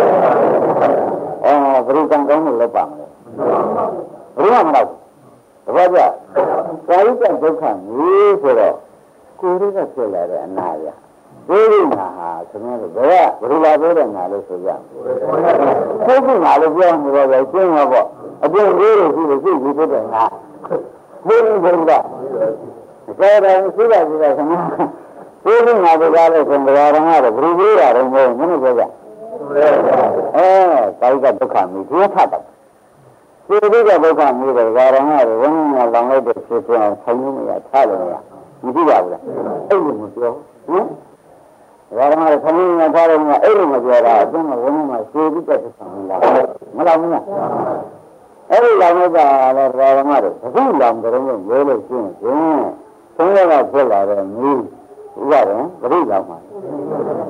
အော်ဘယ်ကံကောင်းလို့လောက်ပါမလဲဘယ်မှမလောက်တပည့်ကြကာယကဒုက္ခမျိုးဆိုတော့ကိုယ်တွေကဖြစ်လာတဲ့အနာရဒီလိုဟာဆိုတော့ဘယ်ကဘယ်လိုလာပြောတဲ့ငါလို့ဆိုကြကိုယ်ကငါလို့ပြောနေတော့ကျင်းတော့ပေါ့အပြင်လေးတွေရှိလို့ရှိပြီးဖြစ်တဲ့ငါဘယ်လိုလဲဒါတော့ရှိတာရှိတာဆန္ဒဒီလိုငါတို့ကားလို့ဆိုတော့ဓမ္မတော့ဘယ်လိုလဲတော့မဟုတ်ဘူးမင်းတို့ပြောကြအဲကာယကဒုက္ခမျိုးဒီထပ်တယ်ဒီလိုကဒုက္ခမျိုးတော့ဓမ္မတော့ဝိညာဉ်လောင်လိုက်တဲ့ဖြစ်ဖြစ်အောင်ဆိုင်လို့မရထားလို့မရမရှိပါဘူးလားအဲ့လိုမပြောဟင်ဓမ္မတော့ဆိုင်လို့မထားလို့မရအဲ့လိုမပြောတာအကျဉ်းကဝိညာဉ်မှာသေပြီးတက်ဆောင်လာမလားမလားအဲ့ဒီလောင်လိုက်တာလည်းဓမ္မတော့အခုလောင်ကြတယ်လို့ပြောလို့ရှိရင်ဆုံးရကဖြစ်လာတဲ့မျိုးဥပါဒံပရိလောင်မှာ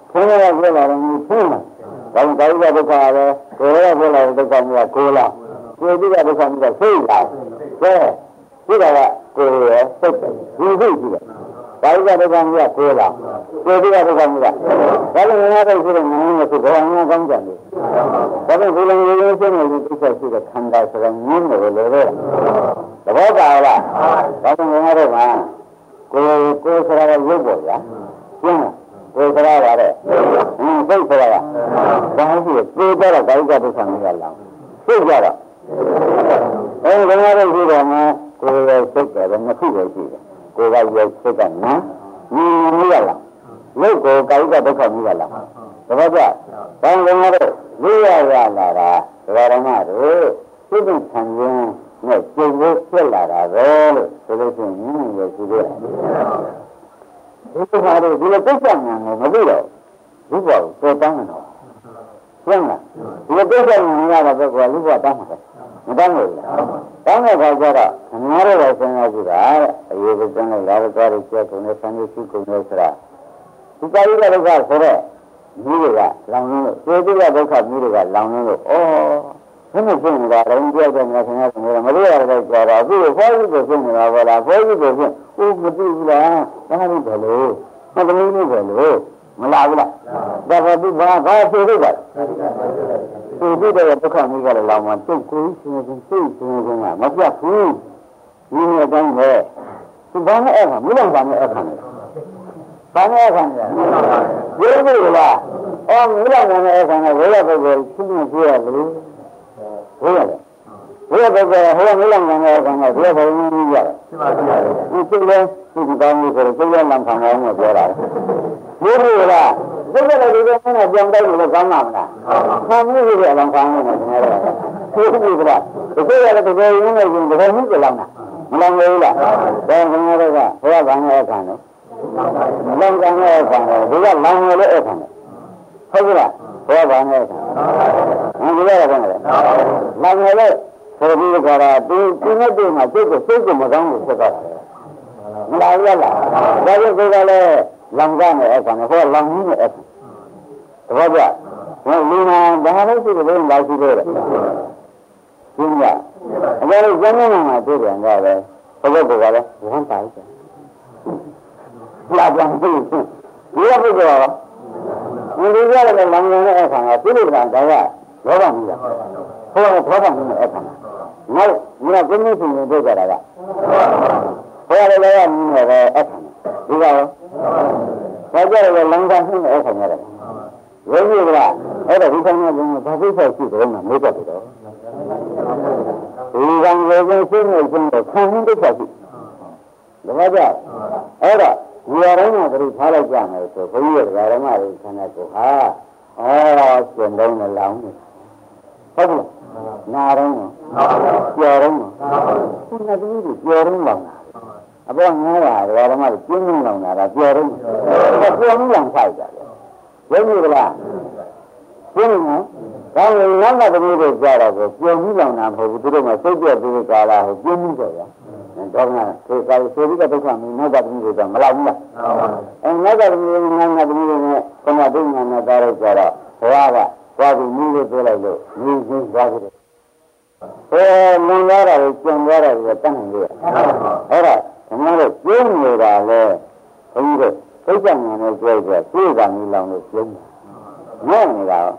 ခင်းရပြောလာတယ်ခင်းမှာဒါကြောင့်ကာယဒုက္ခလည်းကိုယ်ရပြောလာတဲ့ဒုက္ခမျိုးကကိုယ်လားကိုယ်တိကဒုက္ခမျိုးကစိတ်လားကဲဒီကကကိုယ်ရဲ့စိတ်ဒီစိတ်ကြီးတယ်ကာယဒုက္ခမျိုးကကိုယ်လားကိုယ်တိကဒုက္ခမျိုးကဒါလည်းငါတို့ဆိုတဲ့ငါးမျိုးဆိုဘာမှမကောင်းကြဘူးဒါပေမဲ့ဒီလိုမျိုးလေးဖြစ်နေလို့သိချက်ရှိတဲ့ခန္ဓာဆိုတဲ့ငင်းတယ်လို့လေသဘောပါလားဒါကြောင့်ငါတို့ကကိုယ်ကိုယ်ဆိုတာရုပ်ပေါ်ဗျာကျင်းကိုယ်ဆိုတာပါတဲ့ဟင်းစိတ်ဆိုတာကဘာလို့ရှိလဲကိုယ်ကြတော့ကာယကဒုက္ခမျိုးကလောင်စိတ်ကြတော့အဲဒီငါတို့ရှိတယ်မှာကိုယ်ရဲ့စိတ်တယ်နှစ်ခုပဲရှိတယ်ကိုယ်ကရဲ့စိတ်ကနာညီမျိုးရလားရုပ်ကိုကာယကဒုက္ခမျိုးကလားသဘောကျဘာလို့ငါတို့လေးရရလာတာဒကာရမတို့စိတ်နဲ့ခံရင်းနဲ့ကျုပ်ကိုဖြစ်လာတာပဲလို့ဆိုလို့ရှိရင်ညီမျိုးရှိသေးတယ်ဒီလိုပါတော့ဒီလိုပြဿနာကိုမသိတော့ဘူးဘောတော့တောင်းနေတော့ကျင်းလားဒီလိုပြဿနာရတာပဲကွာလူကတောင်းမှာမတောင်းဘူးလားတောင်းတဲ့ခါကျတော့အများတော့စဉ်းစားကြည့်တာတဲ့အရေးကိုကျင်းလိုက်လာတော့ကြားရချက်ကုန်နဲ့ဆန်းရရှိကုန်လို့ဆိုတာဒီကာယကဒုက္ခဆိုတော့မျိုးတွေကလောင်လို့သေတိကဒုက္ခမျိုးတွေကလောင်လို့ဩဘယ်နဲ့ဖြစ်နေတာလဲကြောက်တယ်များခင်ဗျားကမလို့ရတယ်ကြောက်တော့အခုဖောကြီးကိုဖြစ်နေတာဘောလားဖောကြီးကိုဖြစ်ဦးမသိဘူးလားဘာလို့ဘယ်လိုမသမီးလို့ဘယ်လိုမလာဘူးလားဒါကသူဘာဘာဖြစ်လို့လဲသူပြတဲ့ဒုက္ခမျိုးကလည်းလောင်မှတုတ်ကိုရှင်ရှင်စိတ်ရှင်ရှင်ကမပြတ်ဘူးဒီနေ့အတိုင်းပဲသူဘာနဲ့အဲ့ဒါမလို့ဘာနဲ့အဲ့ဒါလဲဘာနဲ့အဲ့ဒါလဲဝိသုလားအော်မလို့ဘာနဲ့အဲ့ဒါလဲဝိရပုဂ္ဂိုလ်ရှင်းရှင်းပြောရလို့ဘုရားလေဘုရားပုဂ္ဂိုလ်ဟိုမလို့ဘာနဲ့အဲ့ဒါလဲဘုရားဘုရားကြီးရတယ်ဒီစိတ်လဲသူကကောင်းလို့ဆိုတော့စိတ်ရလမ်းခံအောင်လို့ပြောတာဘုရားလားဘုရားလည်းဒီလိုနဲ့ကြောင်တိုက်လို့ကောင်းမှာမလားမှန်မှုတွေအလောင်းကောင်းနေတယ်ခင်ဗျားတို့ဘုရားကဒီလိုလည်းတကယ်ရင်းနေရင်တကယ်မှုကြလောင်းတာမလောင်းဘူးလားဒါခင်ဗျားတို့ကဘုရားဘာနဲ့အခါလို့လောင်းကောင်းတဲ့အခါလို့ဘုရားလောင်းရလို့အခါလို့ဟုတ်ကဲ့လားဘုရားဘာနဲ့အခါဟန်ဒီလိုကတော့လောင်းရလို့ဆိုပြီးကြတာဒီဒီနဲ့ဒီမှာစိတ်ကိုစိတ်ကိုမကောင်းလို့ဖြစ်သွားတာမလားဘူးလားဒါကြောင့်ဒီကလည်းလောင်ကြတဲ့အခါနဲ့ဟောလောင်ကြီးတဲ့အခါတပည့်ကြဟောလူနာဘာလို့ရှိတယ်လဲလာရှိလို့တဲ့ရှင်းကြအကြလို့ဇမင်းမှာတွေ့ပြန်ကြတယ်ဘုရားကလည်းဝမ်းပါ့တယ်လာပြန်ပြီဒီရပုဂ္ဂိုလ်ကဒီလိုကြတယ်လောင်နေတဲ့အခါကပြိဋ္ဌာန်ဒါကလောဘကြီးတာဟောတော့ဘောပါနေတဲ့အခါနောက်ဒီကကိုင်းနေရှင်တွေတွေ့ကြတာကဘုရားလည်းလည်းမြင်တယ်အခါဒီကရောဘာကြလဲလမ်းကနှင်းတဲ့အခါရတယ်ဝိညာဉ်ကအဲ့ဒါဒီကောင်ကဘာသိဆက်ရှိတယ်မှာမေးတတ်တယ်တော့ဒီကောင်ကိုရှင်းရှင်းရှင်းတော့ခံရတဲ့ချက်ရှိဒါကြအဲ့ဒါဒီရတိုင်းမှာသူထားလိုက်ကြမယ်ဆိုဘုန်းကြီးကဓမ္မတွေဆန္ဒကိုဟာဩရှင်လုံးနဲ့လောင်းနေဟုတ်ကဲ့နာတော့ကြော်တော့ခုနကတည်းကကြော်တော့လောင်းတာအပေါ်ငါးရာဓမ္မတွေကျင်းကျင်းလောင်းတာကြော်တော့ကြော်မှုလောင်းဆိုင်ကြတယ်ဝိညာဉ်ကလားကျင်းနော်ဒါဝင်နောက်ကတည်းကကြားတော့ကိုကြော်မှုလောင်းတာမဟုတ်ဘူးသူတို့ကစိတ်ပြည့်ပြီးကာလာကိုကျင်းမှုတော့ရတော့ငါဒီကာဆိုပြီးတော့ဒုက္ခမင်းနောက်ကတည်းကမလောက်ဘူးလားအဲနောက်ကတည်းကငါငါတည်းကကမ္ဘာဒုက္ခနဲ့တားရကြတော့ဘုရားကသွားပြီးမိလို့ပြောလိုက်လို့မိချင်းသွားကြတယ်ဟောမင်းသားတော်ကျန်သွားတယ်တတ်နိုင်လို့အဲ့ဒါဓမ္မတို့ကျင်းနေတာလေဘုန်းကြီးတို့သိက္ခာဉာဏ်နဲ့ကြွယ်ကြပြေးကံကြီးလောင်လို့ကျင်းတယ်ငဲ့နေတာဒါ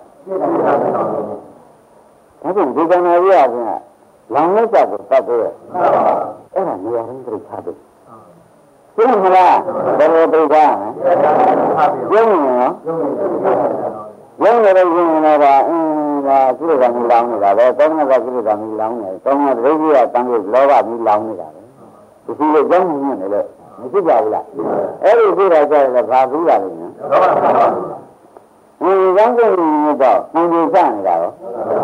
ကြောင့်ဒီကံနာကြီးကလောင်လိုက်တာကိုတတ်တယ်အဲ့ဒါနေရာရင်းပြချတယ်ကျင်းမလားဘယ်လိုပြချမ်းကျင်းနေနော်ကျင်းနေတယ်ကျင်းနေတာအင်းဒါကုလကံကြီးလောင်နေတာပဲတောင်းတဲ့ကုလကံကြီးလောင်နေတောင်းတဲ့ဒိဋ္ဌိကတန်ဖို့လောဘကြီးလောင်နေတာပဲဒီလိုကြောင်းနေတယ်လေမရှိကြဘူးလားအဲ့ဒီသိတာကြတယ်ဘာဘူးလားလဲနော်ဒီကောင်းကင်ကတော့ပူဇော်ကြနေတာရော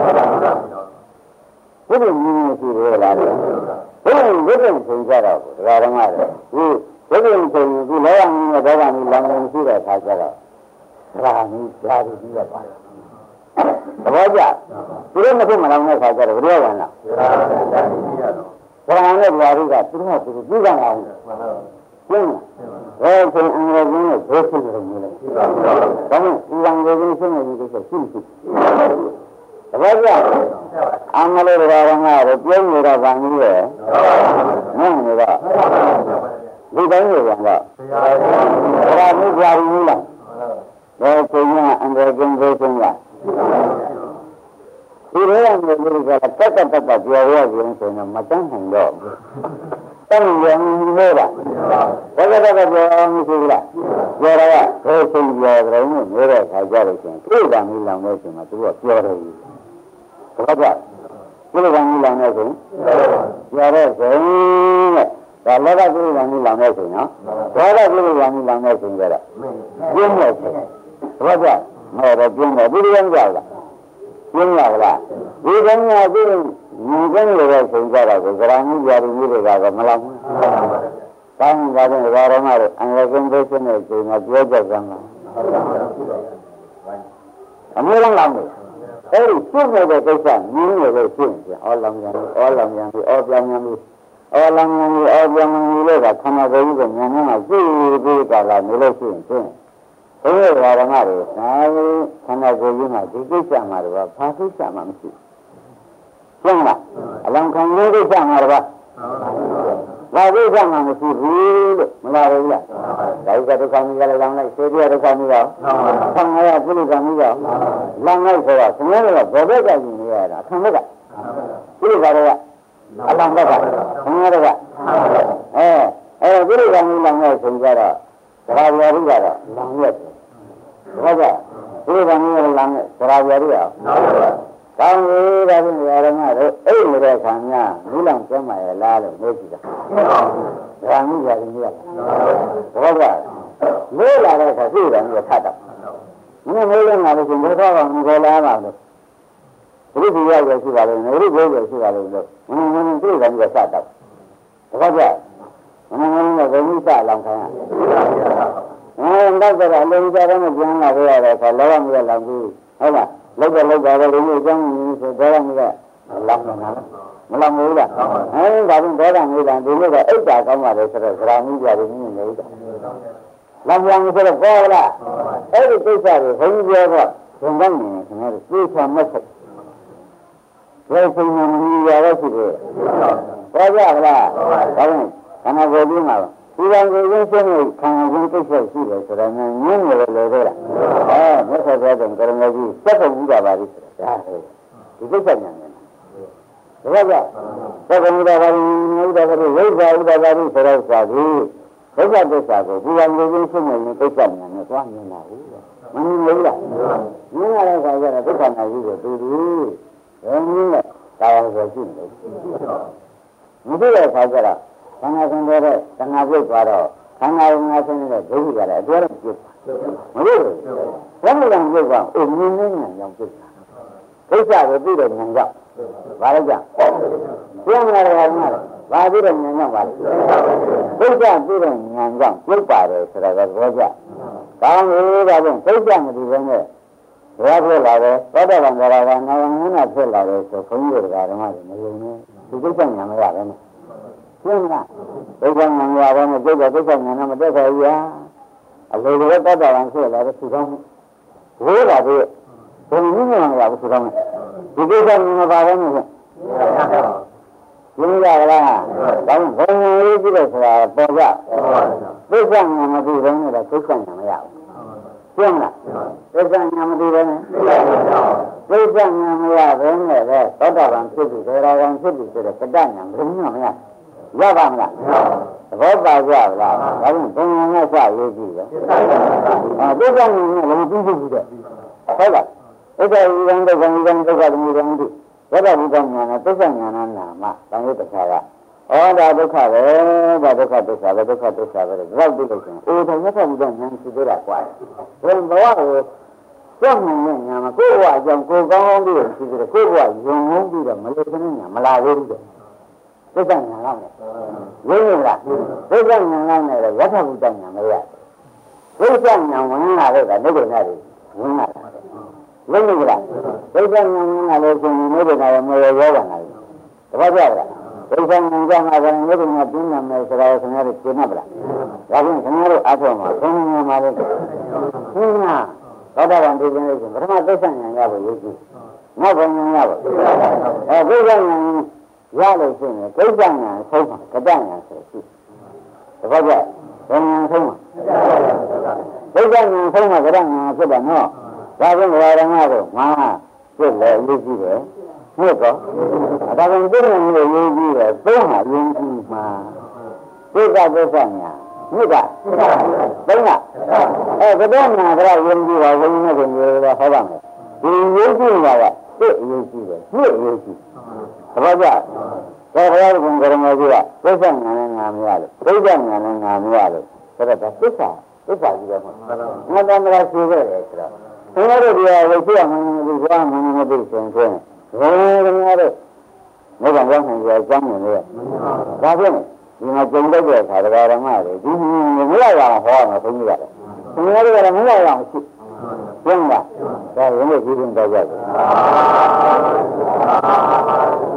ဘုရားမြင်ရှိရလားဘုရားဝိက္ကံချိန်ကြတော့ဒကာဓမ္မတွေဒီဝိက္ကံချိန်ဒီလောကမြင်တဲ့ဒေါသမီလောင်နေရှိတဲ့အခါကျတော့ဒါမျိုးဓာတ်ကြီးရပါသဘောကျသူတို့မဖြစ်မလောင်တဲ့အခါကျတော့ဘယ်လိုလဲလားဘုရားနဲ့ဘုရားတို့ကသူတို့ကသူပြုကြအောင်ကျင်းဘယ်ချိန်အင်္ဂလိပ်နဲ့ဘယ်ချိန်လို့မြင်လဲဒါနဲ့လုံးနေတာဗာနည်းရဲ့နန်းနေတာဒီတိုင်းနေပြန်တော့ဒါမျိုးကြာပြီလားဒါကိုညာအန္တရာယ်ကင်းသေးဆုံးလားဒီလိုရမျိုးတွေကတက်တက်တက်တက်ပြောရရင်ဆိုတော့မတန်းနိုင်တော့တန်းရင်လို့လားတက်တက်တက်ပြောမရှိဘူးလားပြောရတာဘယ်ဆုံးပြောတယ်လို့နေတဲ့ခါကြလို့ရှိရင်ပြိတ္တာမီလောင်လို့ရှိရင်သူကပြောတယ်ဘာကြောင့်ပြိတ္တာမီလောင်လို့ဆိုပြောတဲ့ဆိုတဲ့ဒါလောကပြိတ္တာမီလောင်လို့ဆိုနော်ဘောဓပြိတ္တာမီလောင်လို့ဆိုကြတော့ပြင်းလို့ဆိုဘာကြောင့်မဟုတ်တော့ပြင်းတယ်ဒီလိုကြောက်လားပြင်းရလားဒီကနေ့ကဒီငုံကနေတော့ဆိုကြတာကိုသရဏိယာရီမျိုးတွေကမလောက်ဘူး။ကောင်းကြတဲ့ဓမ္မတော်မှာအင်္ဂလိပ်ကျင်းတဲ့ကျင်းတဲ့ကျင်းကပြောကြကြမှာအမျိုးလုံးလောက်နေအဲဒီရှင်းနေတဲ့ကိစ္စနင်းနေလို့ရှင်းပြန်အော်လောင်ပြန်အော်လောင်ပြန်အော်ပြောင်းပြန်အော်လောင်ပြန်အော်ပြောင်းပြန်လို့ကခန္ဓာကိုယ်ကြီးကဉာဏ်နဲ့မှကြည့်ပြီးကြလာနေလို့ရှိရင်ရှင်းဘုရားဓမ္မတွေသာခန္ဓာကိုယ်ကြီးမှာဒီကိစ္စမှာတော့ဘာကိစ္စမှမရှိရှင်းလားအလောင်းခံလေးကိစ္စမှာတော့ဘာကိစ္စမှမရှိဘူးလို့မလားဘူးလားဒါဥစ္စာဒုက္ခမျိုးလည်းလောင်းလိုက်သေပြဒုက္ခမျိုးရောခံရပြိဋ္ဌာန်မျိုးရောလောင်းလိုက်ဆိုတော့ဆင်းရဲတော့ဘောဘက်ကကြီးနေရတာခံဘက်ကပြိဋ္ဌာန်တွေကအလောင်းဘက်ကဆင်းရဲတွေကအဲအဲပြိဋ္ဌာန်မျိုးလောင်းလိုက်ဆိုကြတော့သရာဝရိကတော့လောင်းရက်တယ်ဘာကြောင့်ပြိဋ္ဌာန်မျိုးလောင်းတဲ့သရာဝရိရောကောင်းပြီဒါဖြင့်ဓမ္မတို့အဲ့နေတဲ့ခံများလူလောင်ကျမ်းမာရလားလို့မေးကြည့်တာ။ဒါမှမဟုတ်ရတယ်မြတ်။ဘောကလေးလာတဲ့အခါသိတယ်မြတ်ထတော့။မင်းမေးလို့ငါလို့ရှင်ဘုရားကငိုလာပါလို့။ဘုရားရရရှိပါလေ။ဘုရားရရှိပါလေလို့။မင်းမင်းသိတယ်မြတ်စတော့။ဘောကမင်းမင်းကဘယ်နည်းစလောင်ခံရ။အဲတော့ကတော့အလုံးကြတော့မပြန်လာခဲ့ရတဲ့အခါလောကမြတ်လောင်ပြီးဟုတ်လား။လောက်တော့လောက်တော့လူမျိုးအကြောင်းဆိုတော့လည်းမလောက်မလားမလောက်ဘူးလားအဲဒါပြင်ဒေါသမျိုးတန်ဒီလိုကအိတ်တာကောင်းပါလေဆိုတော့ဇရာမိကြတယ်မြင်နေတယ်လောက်ပြန်ဆိုတော့ကောလားအဲ့ဒီကိစ္စတွေဘုန်းကြီးပြောတော့သင်္ကန်းနေခင်ဗျားတို့သိချင်မှတ်ဆက်ဘယ်ဆုံးမှမမြင်ရတော့ရှိတယ်ပေါ်ကြလားဒါပြင်ခန္ဓာကိုယ်ကြီးမှာဒီကံကိုရင်းစင်းလို့ခံရခြင်းကိစ္စရှိတယ်ဆိုတော့ငင်းနေတယ်လို့ပြောတာအဲမြတ်စွာဘုရားကကရမကြီးစက်ဖို့ဘူးတာပါလိမ့်ဆိုတာဒါဒီကိစ္စညာနေတယ်ဒါကြောင့်သက္ကမုဒ္ဒဘာရိမြုဒ္ဒဘာရိဝိဇ္ဇာဥဒ္ဒဘာရိဆိုတော့စာကြီးဒုက္ခသစ္စာကိုဒီကံကိုရင်းစင်းလို့ကိစ္စညာနေသွားမြင်တာဘူးမမြင်ဘူးလားမြင်ရတဲ့အခါကျတော့ဒုက္ခနာကြီးကိုသူသူဘယ်နည်းနဲ့တာဝန်ဆိုရှိနေလို့မသိတဲ့အခါကျတော့ခန္ဓာဆင်းတဲ့တဏှာပြုတ်သွားတော့ခန္ဓာကငါဆင်းတဲ့ဒုက္ခကလည်းအတွဲတော့ပြုတ်မလို့ဘယ်လိုလဲပြုတ်သွားအိုမြင်းမြင်းညာကြောင့်ပြုတ်တာဒုက္ခကိုသိတဲ့ဉာဏ်ကြောင့်ဘာလဲကြောင့်ပြန်လာတယ်ဟာဘာသိတဲ့ဉာဏ်ကြောင့်ပါလဲဒုက္ခသိတဲ့ဉာဏ်ကြောင့်ပြုတ်ပါတယ်ဆိုတော့သဘောကျကောင်းပြီဒါဖြင့်ဒုက္ခမသိဘဲနဲ့ဘယ်ဖြစ်လာလဲသောတာပန်ကြတာကနာယံနာဖြစ်လာတယ်ဆိုခွန်ကြီးတွေကဓမ္မတွေမယုံနဲ့ဒီဒုက္ခညာမရပဲနဲ့ရှင်းလားဒုက္ခဉာဏ်ရပါမယ်ဒုက္ခဒုက္ခဉာဏ်နဲ့မတက်ခဲ့ဘူးလားအလိုလိုတတ်တာအောင်ဖြစ်လာတဲ့သူကောင်းဝေးတာပြီးဘယ်နည်းနဲ့မရဘူးသူကောင်းဒီဒုက္ခဉာဏ်မပါဘဲနဲ့ရှင်းရလားဒါဘယ်လိုရေးကြည့်လို့ဆိုတာပေါ်ကြဒုက္ခဉာဏ်မသိဘဲနဲ့ဒုက္ခဉာဏ်မရဘူးရှင်းလားဒုက္ခဉာဏ်မသိဘဲနဲ့ဒုက္ခဉာဏ်မရဘဲနဲ့ပဲသောတာပန်ဖြစ်ပြီးဒေရဂံဖြစ်ပြီးဆိုတဲ့ကတ္တဉာဏ်ဘယ်နည်းမှမရရပါမလားသဘောပါကြလားဒါဖြင့်ဘုံငါစရေးကြည့်တယ်အဲဒုက္ခဉာဏ်နဲ့လည်းပြီးပြီတဲ့ဟုတ်လားဒုက္ခဉာဏ်ဒုက္ခဉာဏ်ဒုက္ခသမီးဉာဏ်ဒုက္ခဘုဒ္ဓဉာဏ်နဲ့ဒုက္ခဉာဏ်နဲ့ဒုက္ခဉာဏ်နာမတန်ရုပ်တရားကဩဒါဒုက္ခပဲဒါဒုက္ခဒုက္ခပဲဒုက္ခဒုက္ခပဲတော့ဒီလိုဆိုရင်အိုတော့မြတ်စွာဘုရားဉာဏ်ရှိသေးတာကွာဘယ်ဘဝကိုကြောက်နေတဲ့ဉာဏ်မှာကိုယ့်ဘဝအကြောင်းကိုယ်ကောင်းကောင်းပြီးရှိသေးတယ်ကိုယ့်ဘဝယုံလုံးပြီးတော့မလို့တဲ့ဉာဏ်မလာသေးဘူးတဲ့ဒုက္ခဉာဏ်လောက်နဲ့ဝိညာဉ်လားဒုက္ခဉာဏ်လောက်နဲ့ရထဘုဒ္ဓဉာဏ်မရဒုက္ခဉာဏ်ဝင်လာတဲ့ကနိဗ္ဗာန်တွေဝင်လာတယ်ဝိညာဉ်လားဒုက္ခဉာဏ်ဝင်လာလို့ဆိုရင်နိဗ္ဗာန်ရဲ့မေရောရောပါလာတယ်တပတ်ကြလားဒုက္ခဉာဏ်ကြောင့်မှာကနိဗ္ဗာန်ပြင်းလာမယ်ဆိုတာကိုခင်ဗျားတို့သိမှမလားဒါဖြင့်ခင်ဗျားတို့အားထုတ်မှာဘုံဉာဏ်မှာလေဘုံညာသောတာပန်သိခြင်းလို့ဆိုပထမဒုက္ခဉာဏ်ရဖို့ရည်ကြည့်နောက်ဘုံဉာဏ်ရဖို့အဲဒုက္ခဉာဏ်ရလို့ရှိရင်ကိစ္စညာဆုံးမှာကတ္တညာဆိုရှိတပတ်ကဘယ်ညာဆုံးမှာကိစ္စညာဆုံးမှာကတ္တညာဖြစ်တယ်နော်ဒါကြောင့်ဘုရားဓမ္မတို့ငါဖြစ်လေအရေးကြီးတယ်ဟုတ်ကောဒါကြောင့်ပြည့်စုံလို့ရေးကြည့်တယ်သုံးဟာရင်းကြီးမှာသိက္ခာသစ္စာညာမြစ်ကသုံးကအဲကတည်းကနာကြရင်းကြီးပါဘုန်းကြီးနဲ့ကိုယ်ဟောပါမယ်ဒီရေးကြည့်တာကသိအရေးကြီးတယ်သိအရေးကြီးသဘောကျဒါဘုရားကဘုံကရမေကြီးကသစ္စာညာနဲ့ငါမရလို့သိက္ခာညာနဲ့ငါမရလို့ဆိုတော့ဒါသစ္စာသစ္စာကြီးတယ်မဟုတ်ဘူးငါတမ်းကရှိခဲ့တယ်ဆိုတော့ဘုရားတို့ကဝိသုယမင်းကြီးကမင်းမသိရှင်ခွင်းဘယ်လိုလဲတဲ့မေဘရောက်နိုင်ကြအကြောင်းနေလေဒါဖြင့်ဒီမှာကျုံတဲ့ခါတရားဓမ္မတွေဒီမရရအောင်ဟောမှာဘုန်းကြီးကလည်းဘုရားတို့ကလည်းမရရအောင်ရှိရှင်းလားဒါရင်လည်းဒီရင်တော့ကြတယ်